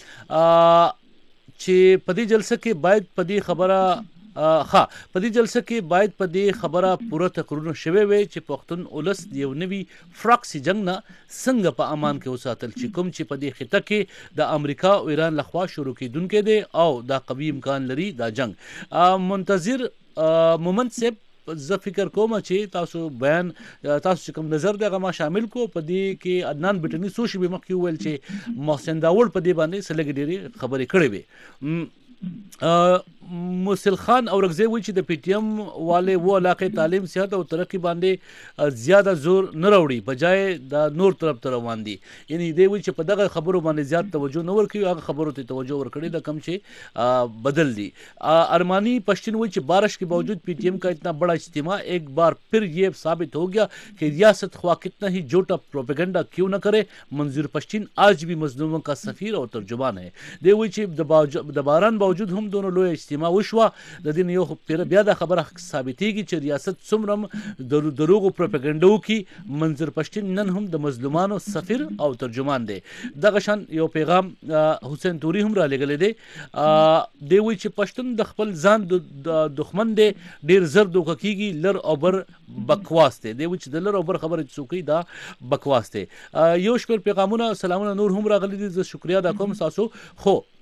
چې په دې جلسه کې باید په دې خبره ها په دې جلسه کې باید په دې خبره پوره تقریرونه شوي وي چې پښتون اولس یو نوی فراکسي جنگ نه څنګه په امان کې وساتل چې کوم چې په دې خطه کې د امریکا او ایران لخوا شروع کیدونکې دي او دا قوي امکان لري دا جنگ منتظر مومنت سے زه فکر کوم چې تاسو بیان تاسو کوم نظر دغه ما شامل کو په دې کې عدنان بټنی سوشي به مخکې ویل چې محسن داوړ په دې باندې سلګ ډېری خبرې کړې وي مسل خان اورغزی وی چې د پی ټی ایم والے و علاقې تعلیم صحت او ترقی باندې زیاده زور نه راوړي بجای د نور طرف ته روان دي یعنی دی وی چې په دغه خبرو باندې زیات توجه نه ورکوي هغه خبرو ته توجه ورکړي د کم چې بدل دي ارمانی پشتون وی چې بارش کے باوجود پی ٹی ایم کا اتنا بڑا اجتماع ایک بار پھر یہ ثابت ہو گیا کہ ریاست خواہ کتنا ہی جھوٹا پروپیگنڈا کیوں نہ کرے منظور پشتین آج بھی مظلوموں کا سفیر اور ترجمان ہے دی وی چې د باران باوجود هم دونو لوی اجتماع وشوه د دې یو پیر بیا د خبره ثابتېږي چې ریاست څومره دروغو پروپاګاندا کوي منظر پښتون نن هم د مظلومانو سفیر او ترجمان دی دغه شان یو پیغام حسین توري هم را لګلې دی دی وی چې پښتون د خپل ځان د دښمن دی ډیر زر دوکه کیږي لر او بر بکواس دی دی وی چې د لر او بر خبره څوکي دا بکواس دی یو شپږ پیغامونه سلامونه نور هم راغلي دي زه شکریا ادا کوم تاسو خو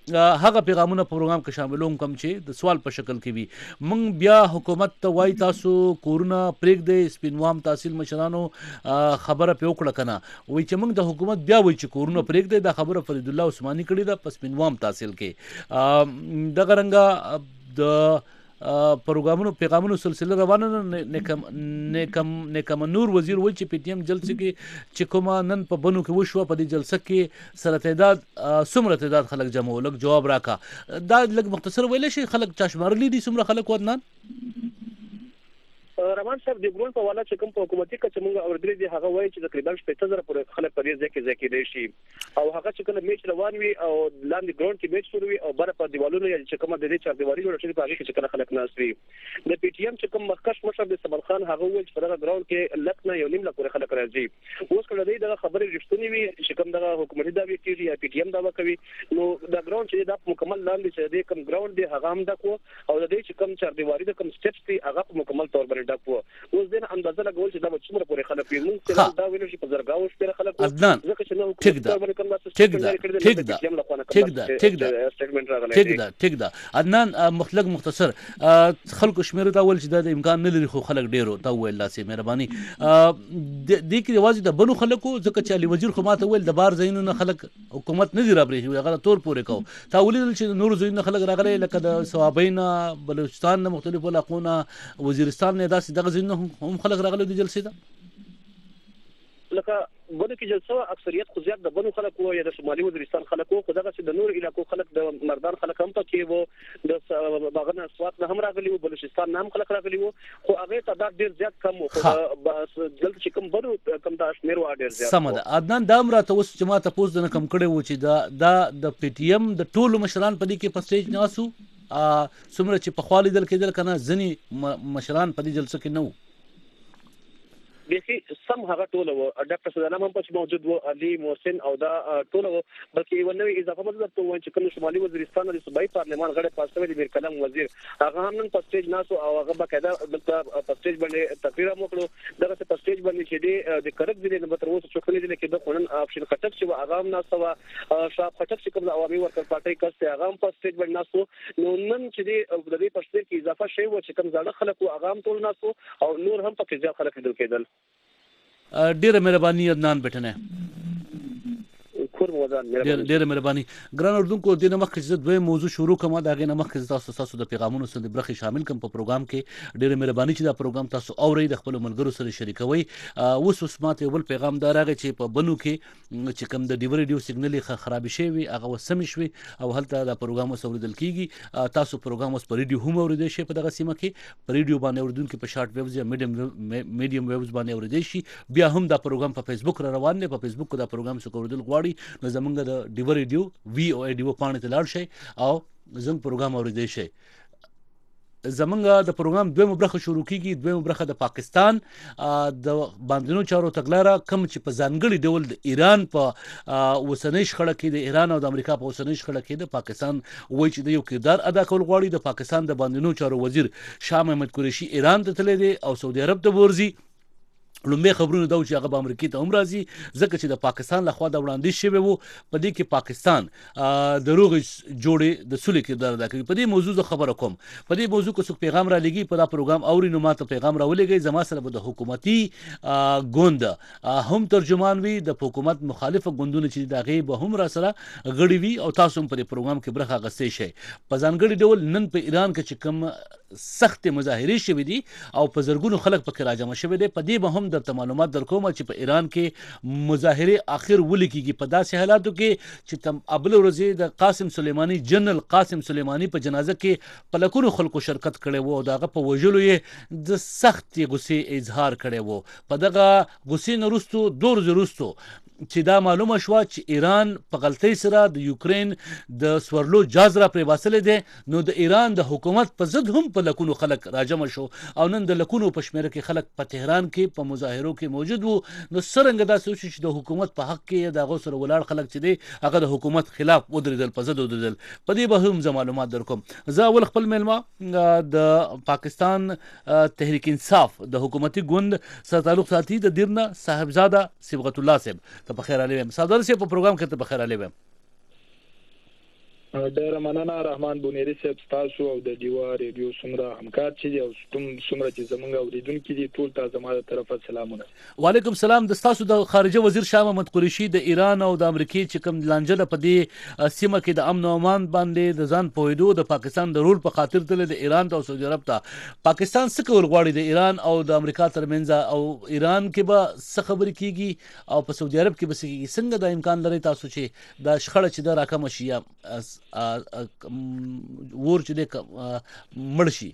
هغه پیغامونه پروګرام کې شاملوم کوم چې د سوال په شکل کې وي. موږ بیا حکومت ته وای تاسو کورونه پرېږدئ، سپینوام تحصیل مشرانو خبره پې وکړه که نه، وایي چې موږ د حکومت بیا وایي چې کورونه پرېږدئ. دا خبره فرید الله عثماني کړې ده په سپینوام تحصیل کې. دغه رنګه د پروګرامونو پیغامونو سلسله روانه ده. نیکم نیکم نور وزیر وایي چې پی ټي ایم جلسه کې چې کومه نن په بنو کې وشوه، په دې جلسه کې سره تعداد څومره تعداد خلک جمع و؟ لږ جواب راکا. دا لږ مختصر ویلی شي خلک چا شمارلی دي څومره خلک و عدنان؟ رحمان صاحب د ګرون په والا چې کوم په حکومتي کچه موږ اورېدلي دي هغه وایي چې تقریبا شپږ زره پورې خلک په دې ځای کې ځای کېدی شي، او هغه چې کله میچ روان وي او لاندې ګراوند کې میچ شروع وي او بره په دیوالونو یا چې کومه د دې چاردیوالي جوړه شوې په هغې کې چې کله خلک ناست وي. د پی ټي ایم چې کوم مخکښ مشر د صبر خان هغه وویل چې په دغه ګراوند کې لک نه یو نیم لک پورې خلک راځي. اوس کله دوی دغه خبرې رښتونې وي چې کوم دغه حکومتي دعوې کېږي یا پی ټي ایم دعوه کوي، نو دا ګراوند چې دا مکمل لاندې چې د کوم ګراوند دی هغه هم ډک و او د دې چې کوم چاردیوالي د کوم سټپس دي هغه په مکمل تور باندې ډک و. اوس دې اندازه لګول چې دا به څومره پورې خلک وي. موږ چې دا ویلو چې په زرګاو شپېره خلک عدنان ټیک ده ټیک ده ټیک ده ټیک ده ټیک ده ټیک ده ټیک ده عدنان مخلق مختصر خلکو شمیرو ته ویل چې دا د امکان نه لري، خو خلک ډېرو ته وویل لاسې مهرباني. دې کې یوازې د بنو خلکو ځکه چې علي وزیر خو ماته ویل د بار ځایونو نه خلک حکومت نه دي رابرېښي، هغه تور پورې کوو. تا ولیدل چې نورو ځایونو نه خلک راغلی لکه د صوابۍ نه، بلوچستان نه، مختلفو علاقو نه، وزیرستان نه، داسې دغه ځایونو هم خلک راغلی د جلسې ته؟ لکه بنو کې جلسه اکثریت خو زیات د بنو خلک وو یا د شمالي وزیرستان خلک وو، خو دغه چې د نور علاقو خلک د مردان خلک هم پکې وو، د باغنه اسوات نه هم راغلي وو، بلوچستان نه هم خلک راغلي وو، خو هغه تعداد ډیر زیات کم وو. خو دلته چې کوم بنو کم د شمیر و ډیر زیات. سم ده عدنان، دا هم راته اوس چې ما تاسو نه کم کړی وو چې دا دا د پی ټي ایم د ټولو مشران په دې کې په سټیج ناسو څومره چې په خوا لیدل کېدل که نه ځینې مشران په دې جلسه کې نه وو. بیخي سم هغه ټوله وو، ډاکټر سدانام هم پکې موجود وو، علي محسن او دا ټوله وو. بلکې یوه نوې اضافه مطلب درته ووایم چې کوم شمالي وزیرستان د صوبایي پارلمان غړی پاس شوی د میر کلام وزیر هغه هم نن په سټیج ناست او هغه باقاعده دلته په سټیج باندې تقریر هم وکړو. دغسې په سټیج باندې چې دی د کرک ځینې نه به تر اوسه څوک نه دي کېده، خو نن آپشن خټک چې وه هغه هم ناسته وه، شهاب خټک چې کوم د عوامي ورکر پارټۍ کس دی هغه هم په سټیج باندې ناست وو. نو نن چې دی د دې په سټیج کې اضافه شوی وه چې کوم زاړه خلک وو هغه هم ټول ناست وو او نور هم پکې زیات خلک لیدل کېدل. ډیره مهرباني عدنان بټنه، ډیره مهرباني. ګران اردوونکو دې نه مخکې چې دویم موضوع شروع کوم د هغې نه مخکې زه تاسو تاسو د پیغامونو څخه د برخې شامل کړم په پروګرام کې. ډیره مهرباني چې دا پروګرام تاسو اورئ، د خپلو ملګرو سره شریکوئ. اوس اوس ماته یو بل پیغام دا راغی چې په بنو کې چې کوم د ډیو ریډیو سیګنل یې خرابې شوي هغه اوس سمې شوې او هلته دا پروګرام اوس اورېدل کېږي. تاسو پروګرام اوس په ریډیو هم اورېدی شئ په دغه سیمه کې، په ریډیو باندې اورېدونکي په شارټ ویوز یا میډیم میډیم ویوز باندې اورېدی شي. بیا هم دا پروګرام په فیسبوک را روان دی، په فیسبوک کې دا پروګرام څوک اورېدل غواړي نو زمونږ د ډیو ریډیو وی او ای ډیو پاڼې ته لاړ شئ او زموږ پروګرام اورېدی شئ. زمونږ د پروګرام دویمه برخه شروع کیږي. دویمه برخه د پاکستان د باندنیو چارو تګلاره کوم چې په ځانګړي ډول د ایران په اوسنۍ شخړه کې د ایران او د امریکا په اوسنۍ شخړه کې د پاکستان وایي چې د یو کردار ادا کول غواړي. د پاکستان د باندنیو چارو وزیر شاه محمد قریشي ایران ته تللی دی او سعودي عرب ته ورځي. لومبه خبرونه دا چې هغه به امریکا ته هم راځي ځکه چې د پاکستان لخوا د وړاندیز شوی وو په دې کې پاکستان د روغې جوړې د سولې کردار ادا کوي. په دې موضوع زه خبره کوم، په دې موضوع کې څوک پیغام را لګي په دا پروګرام اوري نو ماته پیغام را ولېږئ. زما سره به د حکومتي ګوند هم ترجمان وي، د حکومت مخالفه ګوندونه چې د هغې به هم را سره غړي وي او تاسو هم په دې پروګرام کې برخه اخیستی شئ. په ځانګړي ډول نن په ایران کې چې کوم سخت مظاهرې شوي دي او په زرګونو خلک پکې راجمع شوي دي، په دې به هم درته معلومات درکوم چې په ایران کې مظاهرې اخر ولې کېږي په داسې حالاتو کې چې تم ابل ورځې د قاسم سلیماني جنرال قاسم سلیماني په جنازه کې په لکونو خلکو شرکت کړی و او د هغه په وژلو یې د سختې غصې اظهار کړی و. په دغه غصې نه وروستو دوه ورځې وروستو چې دا معلومه شوه چې ایران په غلطۍ سره د یوکرین د سورلو جاز را پرې باسلی دی نو د ایران د حکومت په ضد هم په لکونو خلک راجمع شو او نن د لکونو په شمېره کې خلک په تهران کې په مظاهرو کې موجود وو. نو څرنګه داسې وشو چې د حکومت په حق کې د هغو سره ولاړ خلک چې دی هغه د حکومت خلاف ودرېدل، په ضد ودرېدل. په دې به هم زه معلومات در کوم. زه اول خپل میلمه د پاکستان تحریک انصاف د حکومتي ګوند سره تعلق ساتي د دیرنه صاحبزاده صبغت الله صاحب ته بخیر علی ویم. سردار صاحب په پروګرام کې ته بخیر علی ویم. ډېر مننه رحمان بونيري صاحب تاسو او د دیوا ریډیو سمرا همکار چې او ستوم سمرا چې زمونږ اوریدونکو دي ټول ته زموږ طرفه سلامونه. وعلیکم السلام. د تاسو د خارجه وزیر شاه محمد قریشي د ایران او د امریکای چې کوم لانجه په دې سیمه کې د امن او امان باندې د ځان پوهېدو د پاکستان د رول په خاطر تل د ایران او سعودي عرب ته پاکستان څه کول غواړي د ایران او د امریکا ترمنځ او ایران کې به څه خبرې کیږي او په سعودي عرب کې به څنګه د امکان لري تاسو چې د شخړه چې د راکم شي ور چې د مرشي.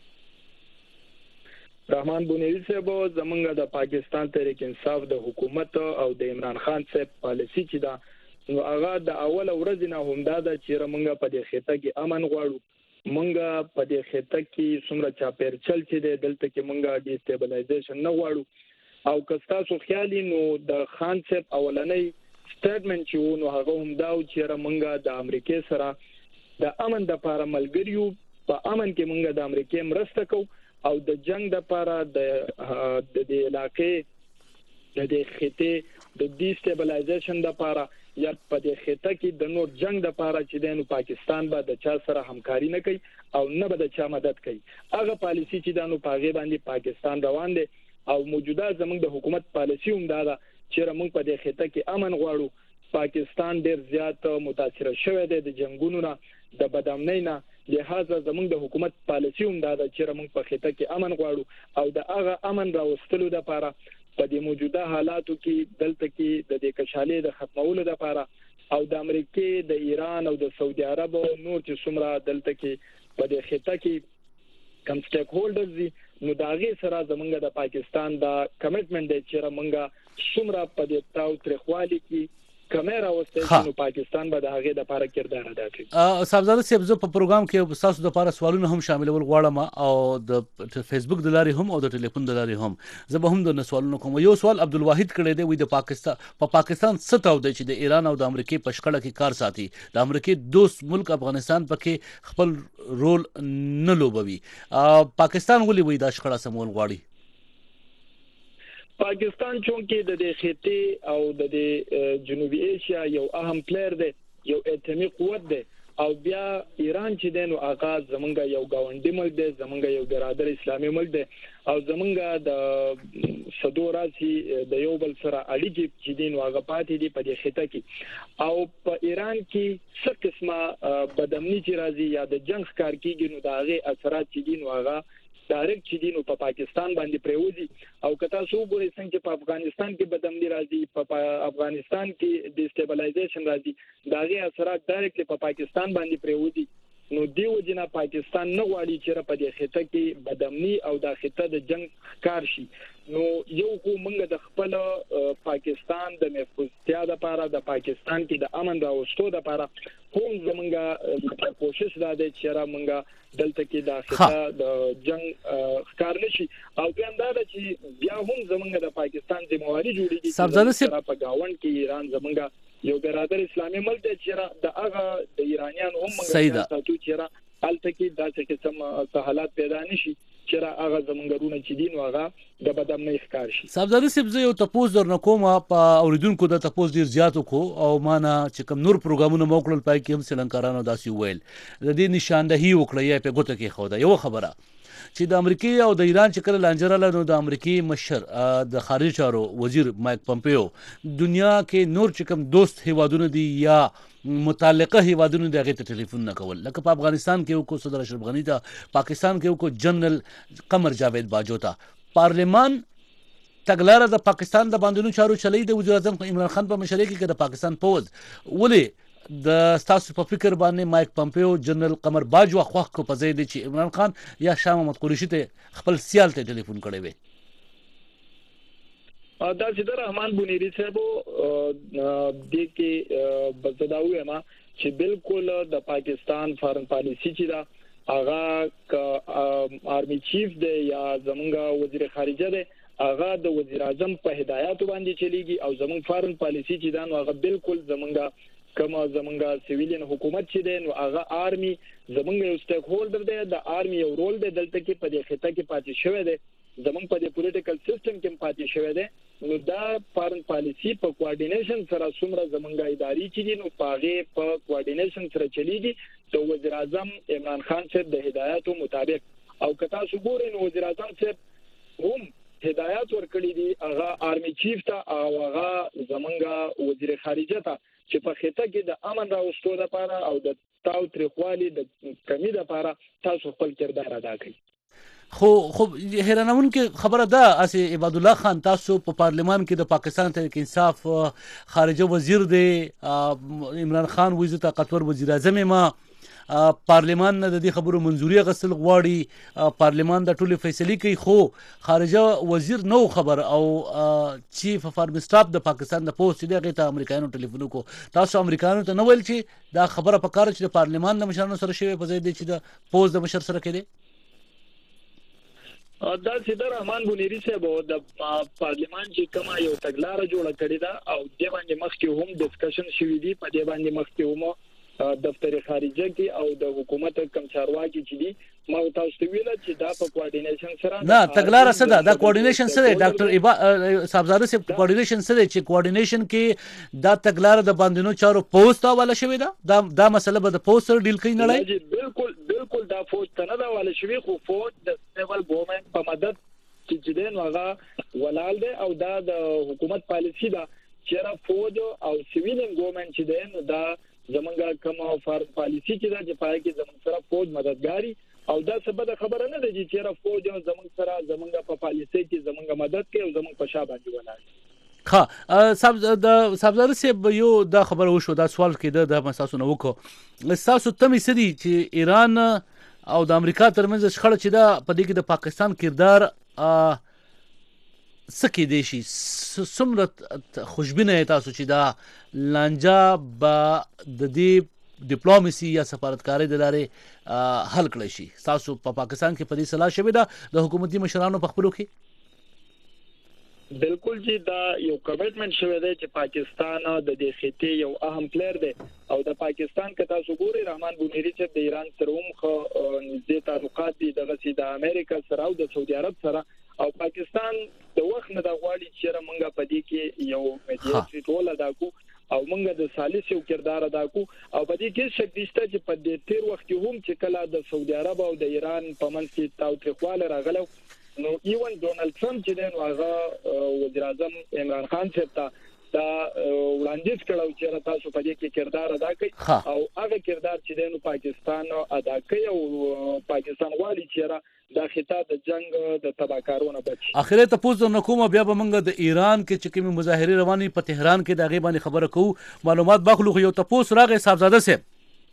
رحمان بونيري صاحب زمونږ د پاکستان تحریک انصاف د حکومت او د عمران خان صاحب پالیسی چې دا نو هغه د اول ورځ نه هم دا د چې موږ په دې خطه کې امن غواړو. موږ په دې خطه کې څومره چا پیرچل چې د دلته کې موږ د استابلایزیشن نه غواړو او که تاسو خیالي نو د خان صاحب اولنۍ سټیټمنټ چې نو هغه هم دا چې موږ د امریکای سره د امن د لپاره ملګریو په امن کې موږ د امریکای مرسته کوو او د جنگ د لپاره د د علاقې د دې خطه د ډیسټابلایزیشن د لپاره یا په دې خطه کې د نور جنگ د لپاره چې د پاکستان به د چا سره همکاري نه کوي او نه به د چا مدد کوي. هغه پالیسی چې د نو پاغه باندې پاکستان روان دي او موجوده زموږ د حکومت پالیسی هم دا ده چې موږ په دې خطه کې امن غواړو. پاکستان ډیر زیات متاثر شوی دی د جنگونو نه د بدامنۍ نه لہذا زموږ د حکومت پالیسی هم دا ده چې موږ په خطه کې امن غواړو او د هغه امن راوستلو لپاره په دې موجوده حالاتو کې دلته کې د دې کشالې د ختمولو لپاره او د امریکای د ایران او د سعودي عرب او نور چې څومره دلته کې په دې خطه کې کم سټیک هولډرز دي نو دا غي سره زمونږ د پاکستان دا کمټمنټ دی چې موږ څومره په دې تاو ترخوالي کې کیمرا واستې نو پاکستان به د هغه د لپاره کردار ادا کوي. صاحبزاده صاحب زه په پروګرام کې تاسو د لپاره سوالونه هم شاملول غواړم او د فیسبوک د لارې هم او د ټلیفون د لارې هم زه به هم د سوالونو کوم. یو سوال عبدالواحد کړی دی وي د پاکستان په پاکستان څه تاو دی چې د ایران او د امریکای په شخړه کې کار ساتي د امریکای دوست ملک افغانستان پکې خپل رول نه لوبوي. پاکستان ولې وي دا شخړه سمول غواړي؟ پاکستان چونکې د دې خطې او د دې جنوبي ایشیا یو اهم پلیئر دی یو اتمی قوت دی او بیا ایران چې دین او آغاز زمونږ یو گاونډي ملک دی زمونږ یو برادر اسلامي ملک دی او زمونږ د صدو راسي د یو بل سره اړیکې چې دین او هغه پاتې دي په دې خطه کې او په ایران کې څه قسمه بدامني چې راځي یا د جنگ ښکار کیږي نو دا غي اثرات چې دین او هغه ډایرکټ چې دینو په پاکستان باندې پریوزي او کته سو ګورې څنګه په افغانستان کې بدامني راځي په افغانستان کې ډیسټابلایزیشن راځي دا غي اثرات ډایرکټ په پاکستان باندې پریوزي نو دیو جنا پاکستان نه غواړي چې په دې خطه کې بدامني او د خطه د جنگ ښکار شي. نو یو کو موږ د خپل پاکستان د محفوظتیا لپاره د پاکستان کې د امن راوستو لپاره هم زمونږه کوشش را دي چې موږ دلته کې د خطه د جنگ ښکار نشي او بیا دا چې بیا هم زمونږ د پاکستان ذمہواری جوړیږي چې په گاوند کې ایران زمونږه یو برادر اسلامي ملک دی چې د هغه د ایرانیانو هم موږ تاسو چې الته کې داسې قسم حالات پیدا نشي چې هغه زمونږرونه چې دین واغه د بدامنۍ ښکار شي. صاحبزاده صاحب زه یو تاسو درنه کوم په اوریدونکو د تاسو ډیر زیاتو کو او معنا چې کوم نور پروګرامونه موکل پای کې هم سلنکارانو داسې ویل د دې نشاندهي وکړی په ګوته کې خو دا یو خبره چې د امریکای او د ایران چې کله لانجره نو د امریکای مشر د خارجي چارو وزیر مایک پمپیو دنیا کې نور چې کوم دوست هیوادونه دي یا متعلقه هیوادونو دغه ته ټلیفون نه کول لکه په افغانستان کې وکړو صدر اشرف غنی ته پاکستان کې وکړو جنرال قمر جاوید باجو ته پارلیمان تګلاره د پاکستان د باندونو چارو چلی د وزیر اعظم عمران خان په مشرۍ کې د پاکستان پوز ولې د تاسو په فکر باندې مایک پمپیو جنرال قمر باجو خوښ کو په ځای دی چې عمران خان یا شاه محمد قریشي ته خپل سیال ته ټلیفون کړی وي؟ دا چې د رحمان بونيري صاحب د کې بزداوي ما چې بالکل د پاکستان فارن پالیسی چې دا هغه آرمی چیف دی یا زمونږ وزیر خارجه دی هغه د وزیر اعظم په هدایت باندې چلیږي او زمونږ فارن پالیسی چې دا نو هغه بالکل زمونږ کما زمونږ سیویلین حکومت چې دی نو هغه آرمی زمونږ یو سټیک هولډر دی د آرمی یو رول دی دلته کې په دې خطه کې پاتې شوی دی زمونږ په دې پولیټیکل سیستم کې پاتې شوی دی نو دا فارن پالیسی په کوارډینیشن سره څومره زمونږ اداري چې دي نو په هغه په کوارډینیشن سره چلیږي د وزیر اعظم عمران خان صاحب د هدایتو مطابق او کتا شو ګورې نو وزیر اعظم صاحب هم هدایت ورکړي دي هغه آرمی چیف ته او هغه زمونږ وزیر خارجه ته چې په خطه کې د امن راوستو لپاره او د تاو تریخوالي د کمی لپاره تاسو خپل کردار ادا کړئ. خو خو حیرانونکې خبره ده اسی عباد الله خان تاسو په پارلمان کې د پاکستان تحریک انصاف خارجه وزیر دی عمران خان وایي زه طاقتور وزیر اعظم ما پارلمان نه د دې خبرو منځوري غسل غواړي پارلمان د ټولو فیصلې کوي خو خارجه وزیر نو خبر او چیف اف آرمی سټاف د پاکستان د پوسټ دی هغه ته امریکایانو ټلیفون وکړو تاسو امریکایانو ته نه ویل چې دا خبره په کار چې د پارلمان د مشرانو سره شوی په ځای دی چې د پوسټ د مشر سره کړي دا سیده رحمان بونیری صاحب د پارلیمان چې کومه یو تګلارې جوړه کړې ده او د باندې مخکې هم ډسکشن شوی دی په دې باندې مخکې هم دفتر خارجه کې او د حکومت کم چارواکي چې دي ما تاسو ته ویل چې دا په کوارډینیشن سره نه تګلارې سره دا کوارډینیشن سره ډاکټر ایبا صاحبزاده صاحب کوارډینیشن سره چې کوارډینیشن کې دا تګلارې د باندېنو چارو پوسټ حواله شوی ده دا دا مسله به د پوسټ سره ډیل کوي نه بالکل بالکل دا فوج ته نه دا حواله شوی خو فوج د سیول ګورنمنت په مدد چې چې نو هغه ولال دی او دا د حکومت پالیسی ده چې را فوج او سیویلین ګورنمنت چې دی نو دا زمونږه کومه فارن پالیسی چې دا چې پای کې زمونږ سره فوج مددګاری او دا څه خبره نه ده چې را فوج زمونږ سره زمونږه په پالیسی کې زمونږه مدد کوي او زمونږ په شابه باندې ولاړ ها صاحب د صاحبزاده صاحب یو دا خبره وشو دا سوال کې د مساسو نه وکړو تاسو تمې سدي چې ایران او د امریکا ترمنځ شخړه چې دا په دې کې د پاکستان کردار سکی دی شي څومره خوشبینه تاسو چې دا لانجه با د دې ډیپلوماسي یا سفارتکاري د لارې حل کړی شي تاسو په پاکستان کې په دې صلاح شوی دا د حکومتي مشرانو په خپلو کې بالکل چې دا یو کمټمنټ شوی دی چې پاکستان د دې خطې یو اهم پلیئر دی او د پاکستان کته سګوري رحمان بونیری چې د ایران سره هم خو نږدې تعلقات دي دغه چې د امریکا سره او د سعودي عرب سره او پاکستان د وخت نه د غواړي چې موږ په دې کې یو میډیټری ټول ادا کو او موږ د ثالث یو کردار ادا کو او په دې کې شک دشته چې په دې تیر وخت کې هم چې کله د سعودي عرب او د ایران په منځ کې تاوتریخواله راغله نو ایون ډونالد ټرمپ چې دغه هغه وزیر اعظم عمران خان صاحب ته دا وړاندیز کړو چې تاسو په دې کې کردار ادا کړئ او هغه کردار چې دغه پاکستان ادا کوي او پاکستان والی چې دا خطاب د جنگ د تباکارونه بچي اخیره ته پوز نه کومه بیا به موږ د ایران کې چې کوم مظاهره رواني په تهران کې د غیبانی خبره کوو معلومات باخلو یو تاسو راغی صاحبزاده سه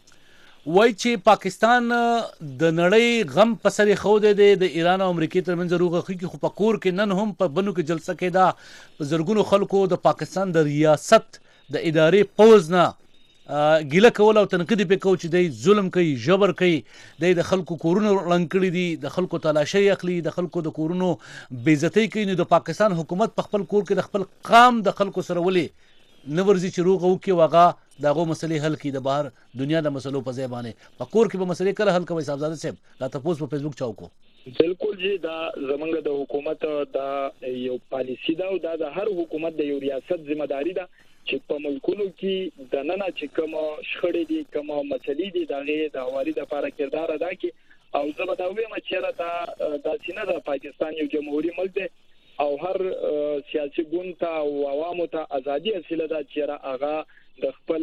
وای چې پاکستان د نړۍ غم په سر خو دی د ایران او امریکای ترمنځ روغه خي خو په کور کې نن هم په بنو کې جلسه کې دا زرګونو خلکو د پاکستان د ریاست د ادارې پوز نه ګیله کول او تنقید په کو چې دی ظلم کوي جبر کوي د خلکو کورونو لنکړي دي د خلکو تلاشي اخلي د خلکو د کورونو بے عزتي کوي نو د پاکستان حکومت په خپل کور کې د خپل قام د خلکو سره ولي نورځي چې روغه وکي واغه داغه مسلې حل کی د بهر دنیا د مسلو په ځای باندې په کور کې به مسلې کله حل کوي صاحبزاده صاحب دا تاسو په فیسبوک چاو کو بالکل جی دا زمونږ د حکومت دا یو پالیسی دا او دا د هر حکومت د یو ریاست ذمہ داری ده چې په ملکونو کې د نن چې کوم شخړې دي کوم مسلې دي دغه د حوالي د لپاره کردار ادا کوي او زه به دا وایم چې دا د سینه د پاکستان یو جمهوریت ملک دی او هر سیاسي ګوند ته او عوامو ته ازادي اصله ده چې هغه د خپل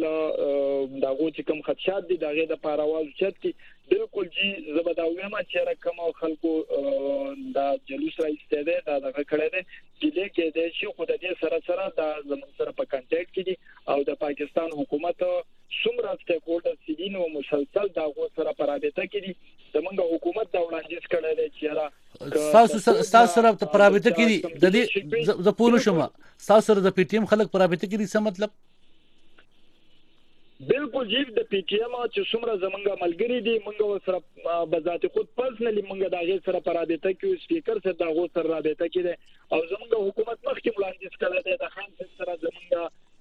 دغه چې کوم خدشات دي دغه د لپاره आवाज چت کی بالکل جی زبداوی ما چې کوم خلکو دا جلوس را ایستاده دا دغه کړه ده چې دې کې د شي خو د دې سره سره د زموږ سره په کانټیکټ کې دي او د پاکستان حکومت څومره سټیک هولډر سي دي نو مسلسل دا غو سره په رابطه کې دي زموږ حکومت دا وړاندیز کړی دی چې را تاسو تاسو سره په رابطه کې دي د دې ز پوره شوم تاسو سره د پی ټی ایم خلک په رابطه کې دي څه مطلب بالکل جیب د پی ټی ایم چې څومره زمونږه ملګری دي مونږ سره بذات خود پرسنلی مونږ د هغه سره په رابطه کې سپیکر سره د هغه سره رابطه کې دي او زمونږه حکومت مخکې وړاندیز کړی دی د خان سره زمونږه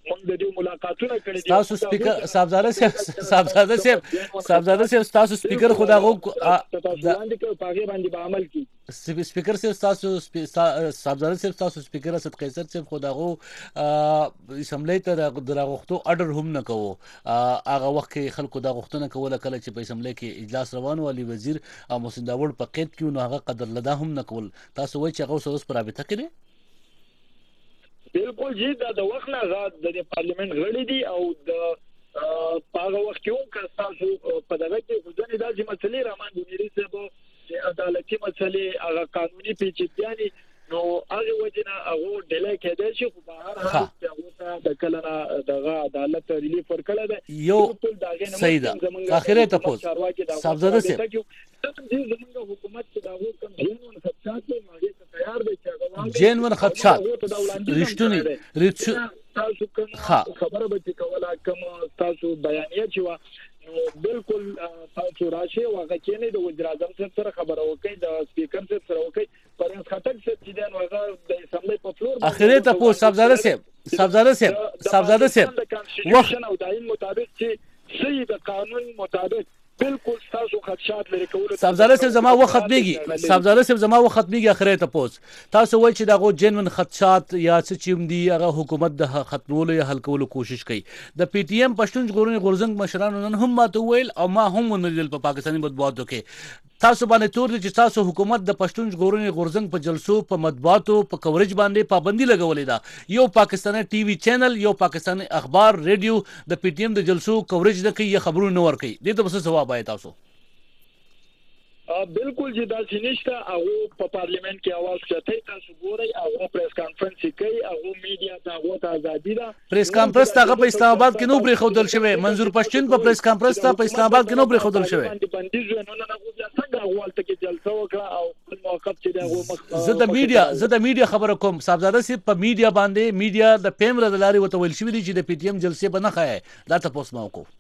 موږ د دې ملاقاتونه کړي دي. تاسو سپیکر صاحبزاده صاحب صاحبزاده صاحب صاحبزاده صاحب تاسو سپیکر خداغو تاسو باندې کې پاګې باندې به عمل کی. سپیکر صاحب تاسو صاحبزاده صاحب تاسو سپیکر اسد قیصر صاحب خداغو اسمبلی ته دراغختو اډر هم نه کوو. هغه وخت کې خلکو دا غوښتنه کوله کله چې په اسمبلی کې اجلاس روان و علي وزیر او محسن داوود په قید کې نو هغه قدر لدا هم نه کول. تاسو وایي چې هغه اوس په رابطه کې دي؟ بالکل جی دا د وخت نه غاد د پارلیمنت غړي دي او د هغه وخت کې هم که تاسو په دغه کې ځنې داسې مسلې رامان دي مېري صاحب چې عدالتي مسلې هغه قانوني پیچیدګي نو هغه وجنه هغه ډیلی کېدای شي خو په هر حال کې هغه ته د کله دغه عدالت ریلیف ورکړه ده یو صحیح ده. اخیره ته پوس صاحبزاده صاحب زمونږ حکومت چې دا کوم جنون خدشات دی ماګه تیار دی چې جنون خدشات رښتونی رښتونی تاسو کوم خبره به کوله کوم تاسو بیانیه چې نو بالکل تاسو راشي واغه کې نه د وزیر اعظم سره خبره وکړي د سپیکر سره وکړي پرنس خټک چې د واغه د اسمبلی په فلور اخیره ته پوس صاحبزاده صاحب صاحبزاده صاحب صاحبزاده صاحب وخت او د عین مطابق چې صحیح د قانون مطابق بالکل تاسو خدشات لري کول. صاحبزاده صاحب زما وخت ختميږي صاحبزاده صاحب زما وخت ختميږي اخره ته پوس تاسو وایي چې دغه جنون خدشات یا څه چې دی هغه حکومت د ختمولو یا حل کولو کوشش کوي. د پی ټی ایم پښتون ژغورنې غورځنګ مشرانو نن هم ماته ویل او ما هم ونیدل په پاکستاني مطبوعاتو کې تاسو باندې تور دي چې تاسو حکومت د پښتون ژغورنې غورځنګ په جلسو په مطبوعاتو په کوریج باندې پابندي لګولې ده. یو پاکستاني ټي وي چینل یو پاکستاني اخبار ریډیو د پی ټی ایم د جلسو کوریج د کوي خبرونه نه ور کوي. دې ته څه جواب وایي تاسو؟ بالکل چې دا سینشته او په پارلیمنت کې आवाज چته تاسو ګورئ او پریس کانفرنس کوي او میډیا ته هغه ته ازادي ده. پریس کانفرنس ته په اسلام آباد کې نو بری خودل شوی منظور پښتون په پریس کانفرنس ته په اسلام آباد کې نو بری خودل شوی. زه د میډیا زه د میډیا خبره کوم صاحبزاده سي په میډیا باندې میډیا د پیمره د لاري وته ویل شوی دي چې د پی ټی ایم جلسې به نه خای دا تاسو ما وکړو.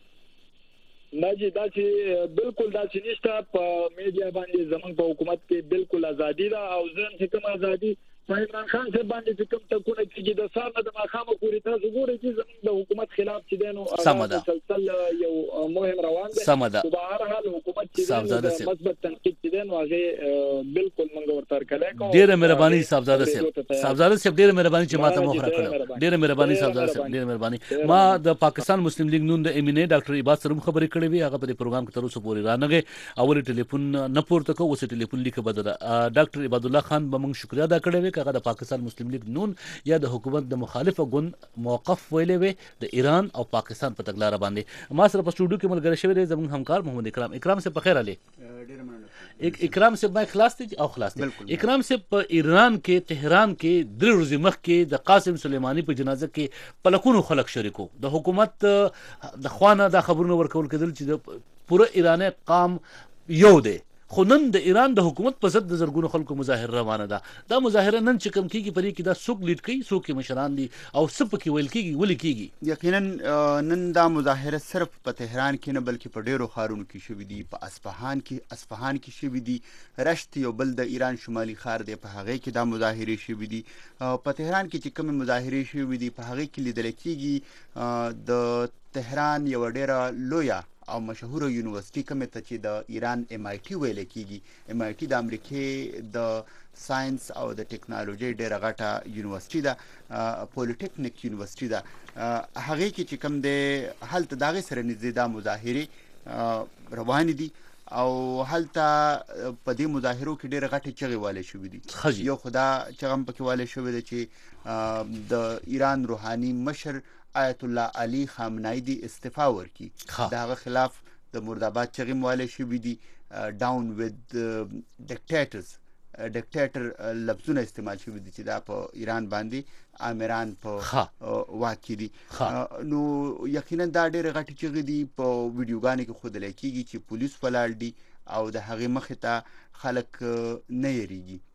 نه جی دا چې بالکل دا چې نشته په میډیا باندې زمونږ په حکومت کې بالکل ازادي ده او ځین چې کوم ازادي په عمران خان صاحب باندې چې کوم ټکونه کېږي د سار نه د ماخامه پورې تاسو ګورئ چې زمونږ د حکومت خلاف چې دی نو مسلسل یو مهم روان دی. په هر حال حکومت چې دی مثبت تنقید چې دی نو هغه بالکل موږ ورته ورکړی کوو. ډېره مهرباني صاحبزاده صاحب صاحبزاده صاحب ډېره مهرباني چې ما ته موخه راکړه. ډېره مهرباني صاحبزاده صاحب ډېره مهرباني. ما د پاکستان مسلم لیگ نون د امینه ډاکټر عباس سره خبرې کړې وي هغه په پروګرام کې تر اوسه پورې رانغې اول ټلیفون نه پورته کو اوس ټلیفون لیک بدل. ډاکټر عبد الله خان به موږ شکریا ادا کړې وي هغه د پاکستان مسلم لیگ نون یا د حکومت د مخالفه ګوند موقف ویلې وي د ایران او پاکستان په تګلارې باندې. ما سره په سټوډیو کې ملګری شوی دی زموږ همکار محمد اکرام. اکرام سے بخیر علي. اکرام سے ما خلاص دي او خلاص دي. اکرام سے په ایران کې تهران کې درې ورځې مخکې د قاسم سلیمانی په جنازه کې پلکونو خلک شریکو د حکومت د خوانه د خبرونو ورکول کېدل چې د پوره ایرانی قام یو دی خو نن د ایران د حکومت په ضد د زرګونو خلکو مظاهره روانه ده. دا مظاهره نن چې کوم کیږي پرې کې دا څوک لیډ کوي څوک مشران دي او څه پکې ویل کیږي ولې کیږي؟ یقینا نن دا مظاهره صرف په تهران کې نه بلکې په ډیرو ښارونو کې شوې دي. په اصفهان کې اصفهان کې شوې دي. رشت یو بل د ایران شمالي ښار دی په هغه کې دا مظاهره شوې دي. په تهران کې چې کوم مظاهره شوې دي په هغه کې لیدل کیږي د تهران یو ډیره لویه او مشهوره یونیورسيټي کومه ته چې د ایران ایم آی ټي ویل کیږي. ایم آی ټي د امریکای د ساينس او د ټیکنالوژي ډیره غټه یونیورسيټي ده پولیټیکنیک یونیورسيټي ده. هغه کې چې کوم د هلته دغه سره نږدې د مظاهره روان دي او هلته په دې مظاهرو کې ډیره غټه چغې والے شوې دي. یو خدا چغم پکې والے شوې ده چې د ایران روحاني مشر آیت الله علي خامنه‌ای دی استعفا ورکړي. دغه خلاف د مرداباد چغې والے شوې دي. ډاون وذ ډیکټیټرز ډیکټیټر لفظونه استعمال شوي دي چې دا په ایران باندې آمران په واقع دي. نو یقینا دا ډېرې غټې چغې دي په ویډیوګانو کې ښودلی کېږي چې پولیس ولاړ دي او د هغې مخې ته خلک نه یریږي.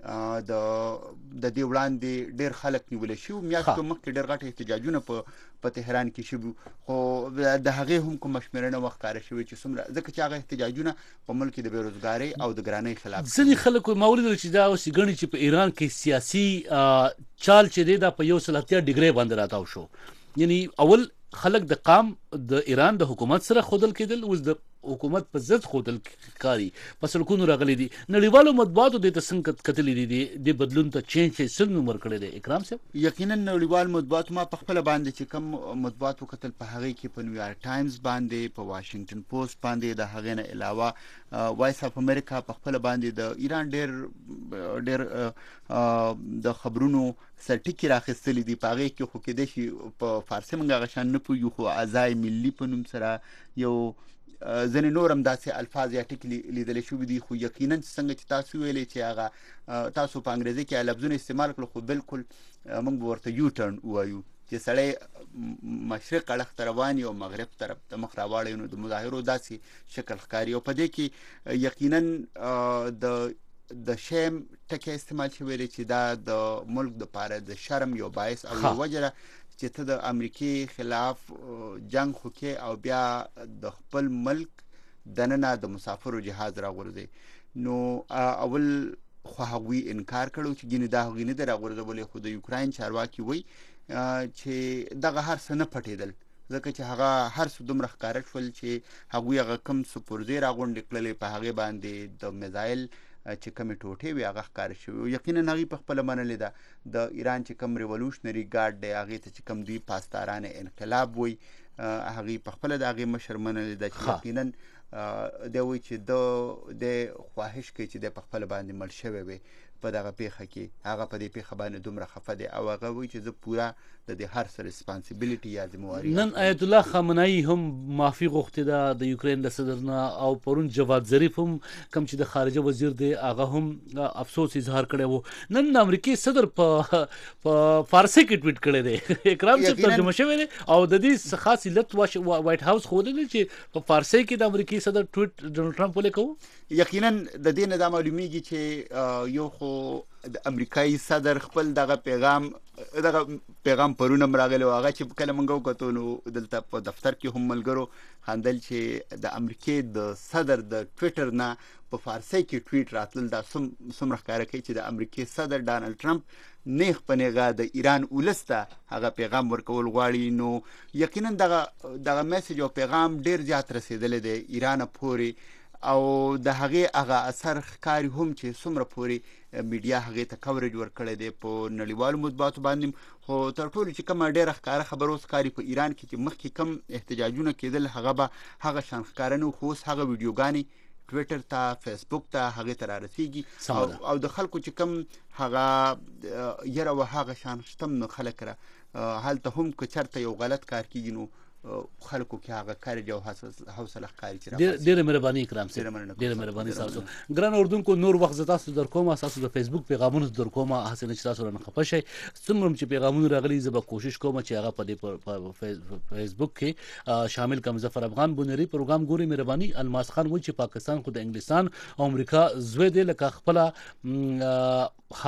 د د دې وړاندې ډېر خلک نیول شي میاشتو مخکې ډېر غټ احتجاجونه په په تهران کې شوي خو د هغې هم کومه شمېرنه وښکاره شوې چې څومره ځکه چې هغه احتجاجونه په ملک کې د بېروزګارۍ او د ګرانۍ خلاف ځینې خلکو ما ولیدل چې دا اوس ګڼي چې په ایران کې سیاسي چال چې دی دا په یو سل اتیا ډګرۍ باندې راتاو شو یعنی اول خلک د قام د ایران د حکومت سره ښودل کېدل اوس د حکومت په ضد ښودل کاري په سړکونو راغلي دي نړیوالو مطبوعاتو دې ته څنګه کتلي دي د بدلون ته چینج چې څنګه نمبر کړی دی اکرام صاحب یقینا نړیوال مطبوعات ما په خپل باندې چې کوم مطبوعات وکتل په هغه کې په نیویارک ټایمز باندې په واشنگټن پوسټ باندې د هغې نه علاوه وایس اف امریکا په خپل باندې د ایران ډېر ډېر د خبرونو سرټیکي راخیستلي دي په هغې کې خو کېدای شي په فارسي موږ هغه شان نه پوهیږو خو ازای ملي په نوم سره یو ځینې نور هم داسې الفاظ یا ټکي لیدلی شوي دي خو یقینا څنګه چې تاسو ویلې چې هغه تاسو په انګریزي کې لفظونه استعمال کړل خو بالکل موږ به ورته یو ټرن ووایو چې سړی مشرق اړخ ته روان او مغرب طرف ته مخ راواړی نو د مظاهرو داسې شکل ښکاري او په دې کې یقینا د د شیم ټکی استعمال شوی دی چې دا د ملک دپاره د شرم یو باعث او یو وجه ده چې ته د امریکې خلاف جنگ خو کې او بیا د خپل ملک دننه د مسافرو جهاز راغورځوي نو اول خو هغوی انکار کړو چې ګینې دا هغوی نه دی راغورځولی خو د یوکراین چارواکي وایي چې دغه هر څه نه پټېدل ځکه چې هغه هر څه دومره ښکاره شول چې هغوی هغه کوم څه پرزې راغونډې کړلې په هغې باندې د میزایل چې کومې ټوټې وي هغه ښکاره شوي یقینا هغوی په خپله منلې ده د ایران چې کوم ریولوشنري ګارډ دی هغې ته چې کوم دوی پاسداران انقلاب وایي هغوی په خپله د هغې مشر منلې ده چې یقینا دی وایي چې ده دی خواهش کوي چې دی په خپله باندې مړ شوی وي په دغه پیښه کې هغه په دې پیښه باندې دومره خفه دی او هغه وایي چې زه پوره د دې هر څه ریسپانسیبلیټي یا ذمواري نن آیت الله خامنه‌ای هم معافي غوښتې ده د یوکرین د صدر نه او پرون جواد ظریف هم کوم چې د خارجه وزیر دی هغه هم افسوس اظهار کړی و نن د امریکې صدر په په فارسي کې ټویټ کړی دی اکرام صاحب ترجمه شوی دی او د دې خاص علت وایټ هاوس ښودلی چې په فارسي کې د امریکې صدر ټویټ ډونالډ ټرمپ ولیکو یقینا د دې نه دا معلومیږي چې یو خو د امریکایي صدر خپل دغه پیغام دغه پیغام پرون هم راغلی و هغه چې کله موږ وکتو نو دلته په دفتر کې هم ملګرو خندل چې د امریکې د صدر د ټویټر نه په فارسي کې ټویټ راتلل دا څومره ښکاره کوي چې د امریکې صدر ډانلډ ټرمپ نیغ په نیغه د ایران ولس ته هغه پیغام ورکول غواړي نو یقینا دغه دغه میسج او پیغام ډېر زیات رسېدلی دی ایران پورې او د هغې هغه اثر ښکاري هم چې څومره پورې میډیا هغې ته کوریج ورکړی دی په نړیوالو مطبوعاتو باندې خو تر ټولو چې کومه ډېره ښکاره خبره اوس ښکاري په ایران کې چې مخکې کوم احتجاجونه کېدل هغه به هغه شان ښکاره نه خو اوس هغه ویډیوګانې ټویټر ته فیسبوک ته هغې ته رارسېږي او, او د خلکو چې کوم هغه یره و هغه شان شتم نو خلک را هلته هم که چېرته یو غلط کار کېږي نو خلکو کې هغه کارج او حوصله ښکاري چې ډېر ډېره مهرباني اکرام صاحب ډېره مهرباني ستاسو ګران اردونکو نور وخت زه تاسو در کوم تاسو د فیسبوک پیغامونو در کوم هسې نه چې تاسو رانه خفه شئ څومره چې پیغامونه راغلي زه به کوشش کوم چې هغه په دې فیسبوک کې شامل کړم ظفر افغان بونري پروګرام ګوري مهرباني الماس خان وایي چې پاکستان خو د انګلستان او امریکا زوی دی لکه خپله ها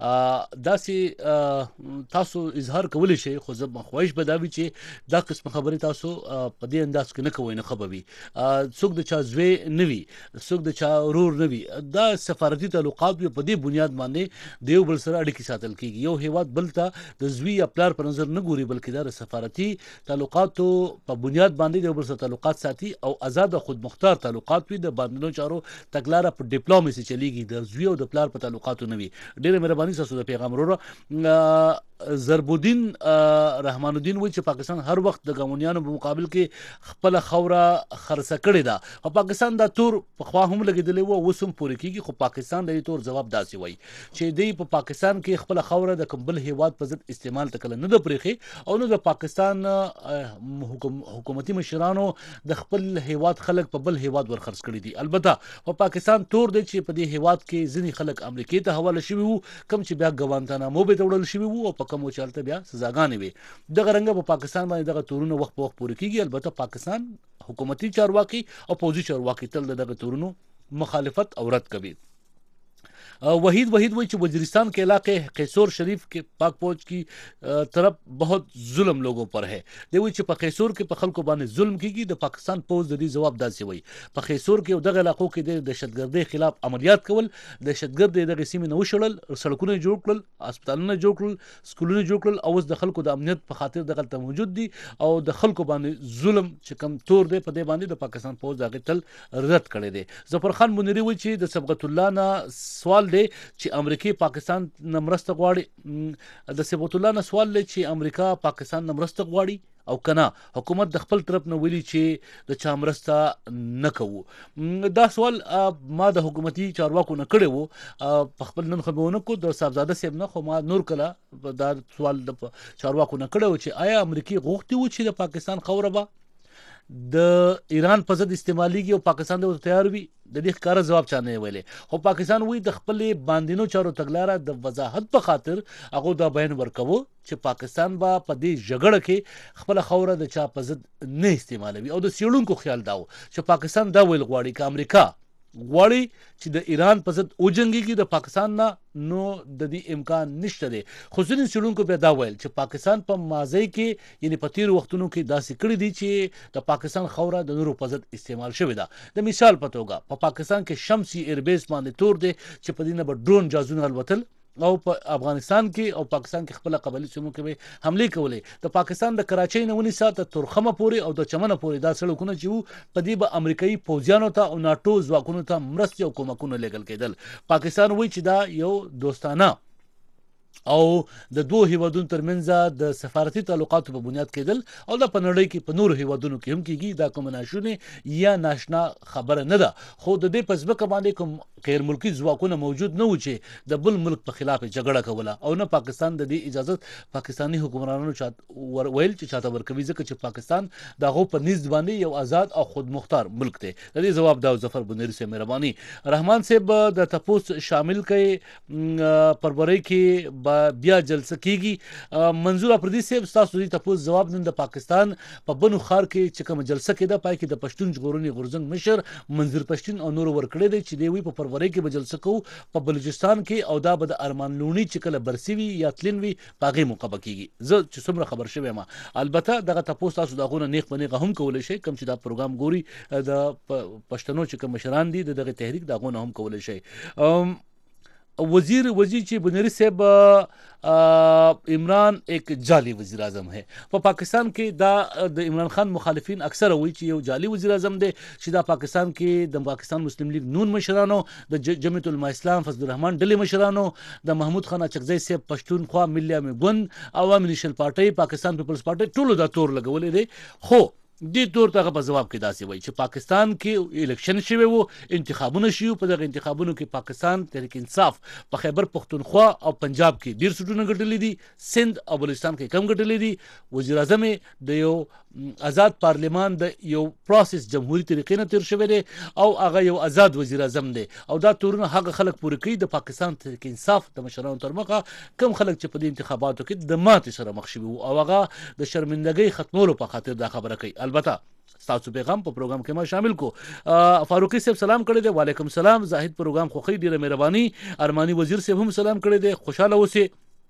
داسې تاسو اظهار کولی شئ خو زه خواهش به دا وي چې دا قسم خبرې تاسو په دې انداز کې نه کوئ نه ښه به وي څوک د چا زوی نه وي څوک د چا ورور نه وي دا سفارتي تعلقات په دې بنیاد باندې د یو بل سره اړیکې ساتل کېږي یو هیواد بل ته د زوی یا پلار په نظر نه ګوري بلکې دا د سفارتي تعلقاتو په بنیاد باندې د یو بل سره تعلقات ساتي او آزاد خود مختار تعلقات وي د باندنیو چارو تګلاره په ډیپلوماسي چلیږي د زوی او د پلار په تعلقاتو نه وي ډېره مهرباني ستاسو د پیغام وروره ضربالدین رحمان الدین وایي چې پاکستان هر وخت د ګاونډیانو په مقابل کې خپله خوره خرڅه کړې ده او پاکستان دا تور پخوا هم لګېدلی و اوس هم پورې کېږي خو پاکستان د دې تور ځواب داسې وایي چې دوی په پاکستان کې خپله خوره د کوم بل هیواد په ضد استعمال ته کله نه ده پرېښې او نه د پاکستان حکومتي مشرانو د خپل هیواد خلک په بل هیواد ورخرڅ کړي دي البته په پاکستان تور دی چې په دې هیواد کې ځینې خلک امریکې ته حواله شوي وو کوم چې بیا ګوانتانامو به ته وړل شوي وو او په کوم چې هلته بیا سزاګانې وي دغه رنګه په پاکستان باندې دغه تورونه وخت په وخت پورې کېږي البته پاکستان حکومتي چارواکي او پوځي چارواکي تل د دغه تورونو مخالفت او رد کوي वहीद वहीद वही वजीरिस्तान के इलाके कैसोर शरीफ के पाक फौज की तरफ बहुत जुल्म लोगों पर है दे वही पे कैसोर के पखल को बाने जुल्म की द पाकिस्तान फौज दी जवाब दासी वही पे कैसोर के दग इलाकों के दे दहशतगर्दी खिलाफ अमलियात कवल दहशतगर्द दग सीमे न उछड़ल सड़कों जोड़ कल अस्पतालों जोड़ कल स्कूलों जोड़ कल और दखल को द अमनियत पर खातिर दखल मौजूद दी और दखल को बाने जुल्म चिकम तोड़ दे पदे बांधे द पाकिस्तान फौज आगे तल रद्द करे दे जफर खान मुनीरी वही द सबगतुल्लाह ना सवाल दे چې امریکای پاکستان نه مرسته غواړي د سبوت الله نه سوال لې چې امریکا پاکستان نه مرسته غواړي او کنه حکومت د خپل طرف نه ویلي چې د چا مرسته نه کوو دا سوال ما د حکومتي چارواکو نه کړی وو په خپل نن خبرونه کو د صاحبزاده صاحب نه خو ما نور کله دا سوال د چارواکو نه کړی وو چې آیا امریکای غوښتي و چې د پاکستان خوره به د ایران په ضد استعماليږي او پاکستان د تیار وي د دې ښکاره جواب چانه ویلې خو پاکستان وی د خپل باندینو چارو تګلاره د وضاحت په خاطر هغه دا بیان ورکوي چې پاکستان با په دې جګړه کې خپل خوره د چا په ضد نه استعمالوي او د سیړونکو خیال داو چې پاکستان دا ویل غواړي چې امریکا غواړي چې د ایران په ضد وجنګيږي د پاکستان نه نو د دې امکان نشته دی خو ځینې څېړونکو بیا دا ویل چې پاکستان په ماضي کې یعنی په تیر وختونو کې داسې کړي دي چې د پاکستان خوره د نورو په ضد استعمال شوې ده د مثال په توګه په پاکستان کې شمسي ایربیس باندې تور دی چې په دې نه به ډرون جازونه الوتل او په افغانستان کې او پاکستان کې خپل قبلي سیمو کې به حمله کولې د پاکستان د کراچۍ نه ونی ساته ترخمه پوري او د چمنه پوري دا سړکونه چې په دې به امریکایي فوجیانو ته او ناتو ځواکونو ته مرستي او کومکونه لګل کېدل پاکستان وایي چې دا یو دوستانه او د دوه هیوادونو ترمنځ د سفارتي تعلقاتو په بنیاد کېدل او د پنړۍ کې په نورو هیوادونو کې هم کېږي دا کوم ناشونه یا ناشنا خبره نه ده خو د دې پسبک باندې کوم غیر ملکی ځواکونه موجود نه و چې د بل ملک په خلاف جګړه کوله او نه پاکستان د دې اجازه پاکستانی حکمرانانو چا ویل چې چاته ورکوي ځکه چې پاکستان دغه په نږد باندې یو آزاد او خود مختار ملک دی د دې جواب دا ظفر بنيري سے مهرباني رحمان صاحب د تپوس شامل کړي پربري کې بیا جلسه کیږي منظور افریدي صاحب تاسو دې تاسو جواب نن د پاکستان په بنو خار کې چې کوم جلسه کېده پای کې د پښتون ژغورنې غورځنګ مشر منظور پښتون او نور ورکړی دی چې دوی په فروری کې به جلسه کوو په بلوچستان کې او دا به د ارمان لونی چې کله برسوي یا تلنوي پاغه موقبه کیږي زه چې څومره خبر شوم البته دغه تاسو تاسو دغه نیغ بنیغه هم کولای شي کوم چې دا پروګرام ګوري د پښتنو چې کوم مشران دي دغه تحریک دغه هم کولای شي वजीर वजीर ची बुनेरी साहब इमरान एक जाली वजीर आजम है په पाकिस्तान کې دا د عمران خان مخالفین اکثر وایي چې یو جعلي وزیر اعظم دی چې دا پاکستان کې د پاکستان مسلم لیگ نون مشرانو د جمعیت العلماء اسلام فضل الرحمن ډلې مشرانو د محمود خان اچکزی صاحب پښتونخوا ملي ګوند عوامي نشل پارټي پاکستان پیپلز پارټي ټولو دا تور لګولې دي خو دې تور ته په جواب کې داسې وایي چې پاکستان کې الیکشن شوی وو انتخابونه شوي په دغه انتخابونو کې پاکستان تحریک انصاف په خیبر پختونخوا او پنجاب کې ډیر سټونه ګټلې دي سند او بلوچستان کې کم ګټلې دي وزیر اعظم د یو آزاد پارلیمان د یو پروسس جمهوریت طریقې نه تیر شوی دی او هغه یو آزاد وزیر اعظم دی او دا تورونه هغه خلک پوره کوي د پاکستان تحریک انصاف د مشرانو تر مخه کم خلک چې په دې انتخاباتو کې د ماتې سره مخ شوي او هغه د شرمندګۍ ختمولو په خاطر دا خبره کوي البته تاسو پیغام په پروګرام کې ما شامل کو فاروقي صاحب سلام کړی دی وعلیکم سلام زاهد پروګرام خو خې ډیره مهرباني ارمانی وزیر صاحب هم سلام کړی دی خوشاله اوسئ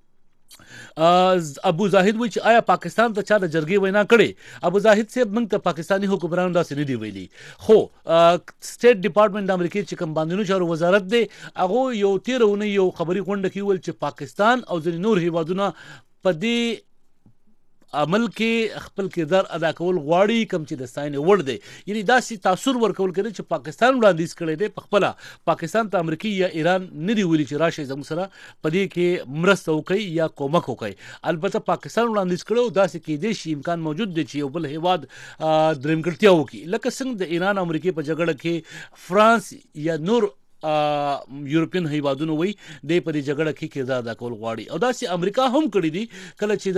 ابو زاهد وی چې آیا پاکستان ته چا د جرګې وینا کړي ابو زاهد صاحب موږ ته پاکستانی حکمرانو داسې نه دی ویلي خو سټیټ ډپارټمنټ د امریکای چې کوم باندې چارو وزارت دی هغه یو تیرونه یو خبري غونډه کې ول چې پاکستان او ځینې نور هیوادونه په دې عمل کې خپل کردار ادا کول غواړي کوم چې د ستاینې وړ دی یعنی داسې تاثر ورکول کړي چې پاکستان وړاندیز کړی دی په خپله پاکستان ته امریکای یا ایران نه دی ویلي چې راشي زموږ سره په دې کې مرسته وکړي یا کومک وکړي البته پاکستان وړاندیز کړی او داسې کېدای شي امکان موجود دی چې یو بل هیواد درېمګړتیا وکړي لکه څنګه د ایران امریکای په جګړه کې فرانس یا نور یورپین هیوادونو وی د په دې جګړه کې کردار ادا کول غواړي او داسې امریکا هم کړی دی کله چې د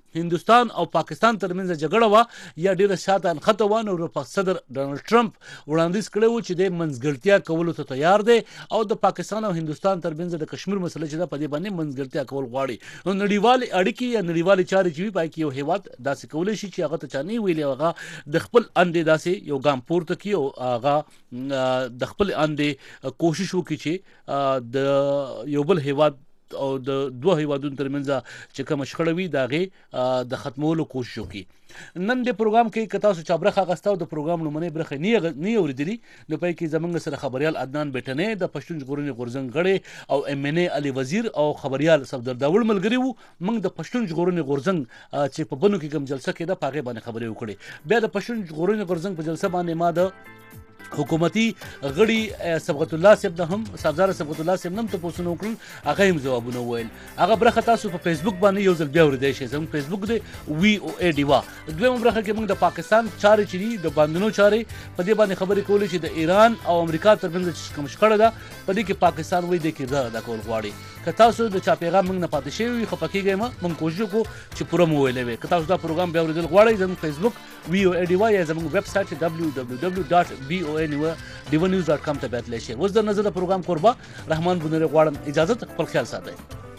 هندستان او پاکستان ترمنځ جګړه وا یا ډیره شاته انخته و نو صدر ډونالد ټرمپ وړاندیز کړی و چې د منځګړتیا کولو ته تیار دی او د پاکستان او هندستان ترمنځ د کشمیر مسله چې د په دې باندې منځګړتیا کول غواړي نو نړیوال اړیکې یا نړیوال چارې چې پای کې یو هیواد داسې کولای شي چې هغه ته چاني ویلې هغه د خپل اندې داسې یو ګام پورته کی او هغه د خپل اندې کوشش وکړي چې د یو بل هیواد او د دوه هیوادونو ترمنځ چې کوم شخړه وي دغه د ختمولو کوشش وکړي نن د پروګرام کې کتا سو چابرخه غستاو د پروګرام لمنې برخه نه نه اوریدلی نو پای کې زمونږ سره خبريال عدنان بیٹنې د پښتون ژغورنې غورزنګ غړي او ام ان ای علي وزیر او خبريال صفدر داول ملګری وو موږ د پښتون ژغورنې غورزنګ چې په بنو کې کوم جلسه کې د پاغه باندې خبرې وکړي بیا د پښتون ژغورنې غورزنګ په جلسه باندې ما د حکومتي غړي صبغت الله صاحب د هم سردار صبغت الله صاحب نم ته پوښتنه وکړل هغه هم جوابونه ویل هغه برخه تاسو په فیسبوک باندې یو ځل بیا ورته شئ زموږ فیسبوک دی وی او ای ډیوا دویم برخه کې موږ د پاکستان چارې چي د باندونو چارې په دې باندې خبرې کولې چې د ایران او امریکا ترمنځ کوم شخړه ده په دې کې پاکستان وایي د کړه د کول غواړي که تاسو د چا پیغام موږ نه پاتې شوی خو پکې ما موږ کوشش وکړو چې پوره مو ویلې وي که تاسو دا پروګرام بیا ورته غواړئ زموږ فیسبوک وی او ای ډیوا یا زموږ ویب سټ دبليو دبليو دبليو ډاټ وی او ای ډیوا نیوز ډاټ کام ته بیتلی شئ اوس د نظر د پروګرام قربا رحمان بنور غواړم اجازه خپل خیال ساتئ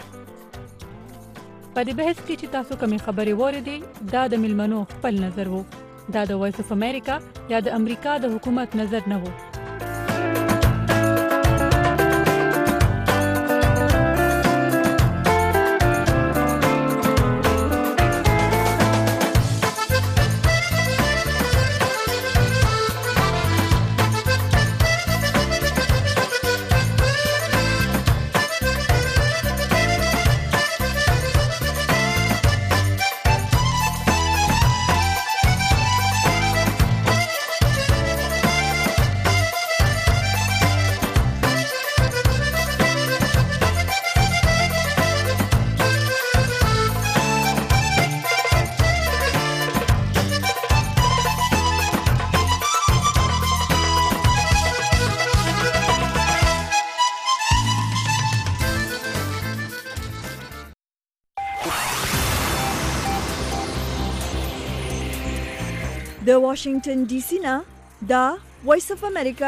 په دې بحث کې چې تاسو کومې خبرې واورېدې دا د ملمنو خپل نظر وو دا د وایس اف امریکا یا د امریکا د حکومت نظر نه وو د واشنگټن ډي سي نه دا وایس اف امریکا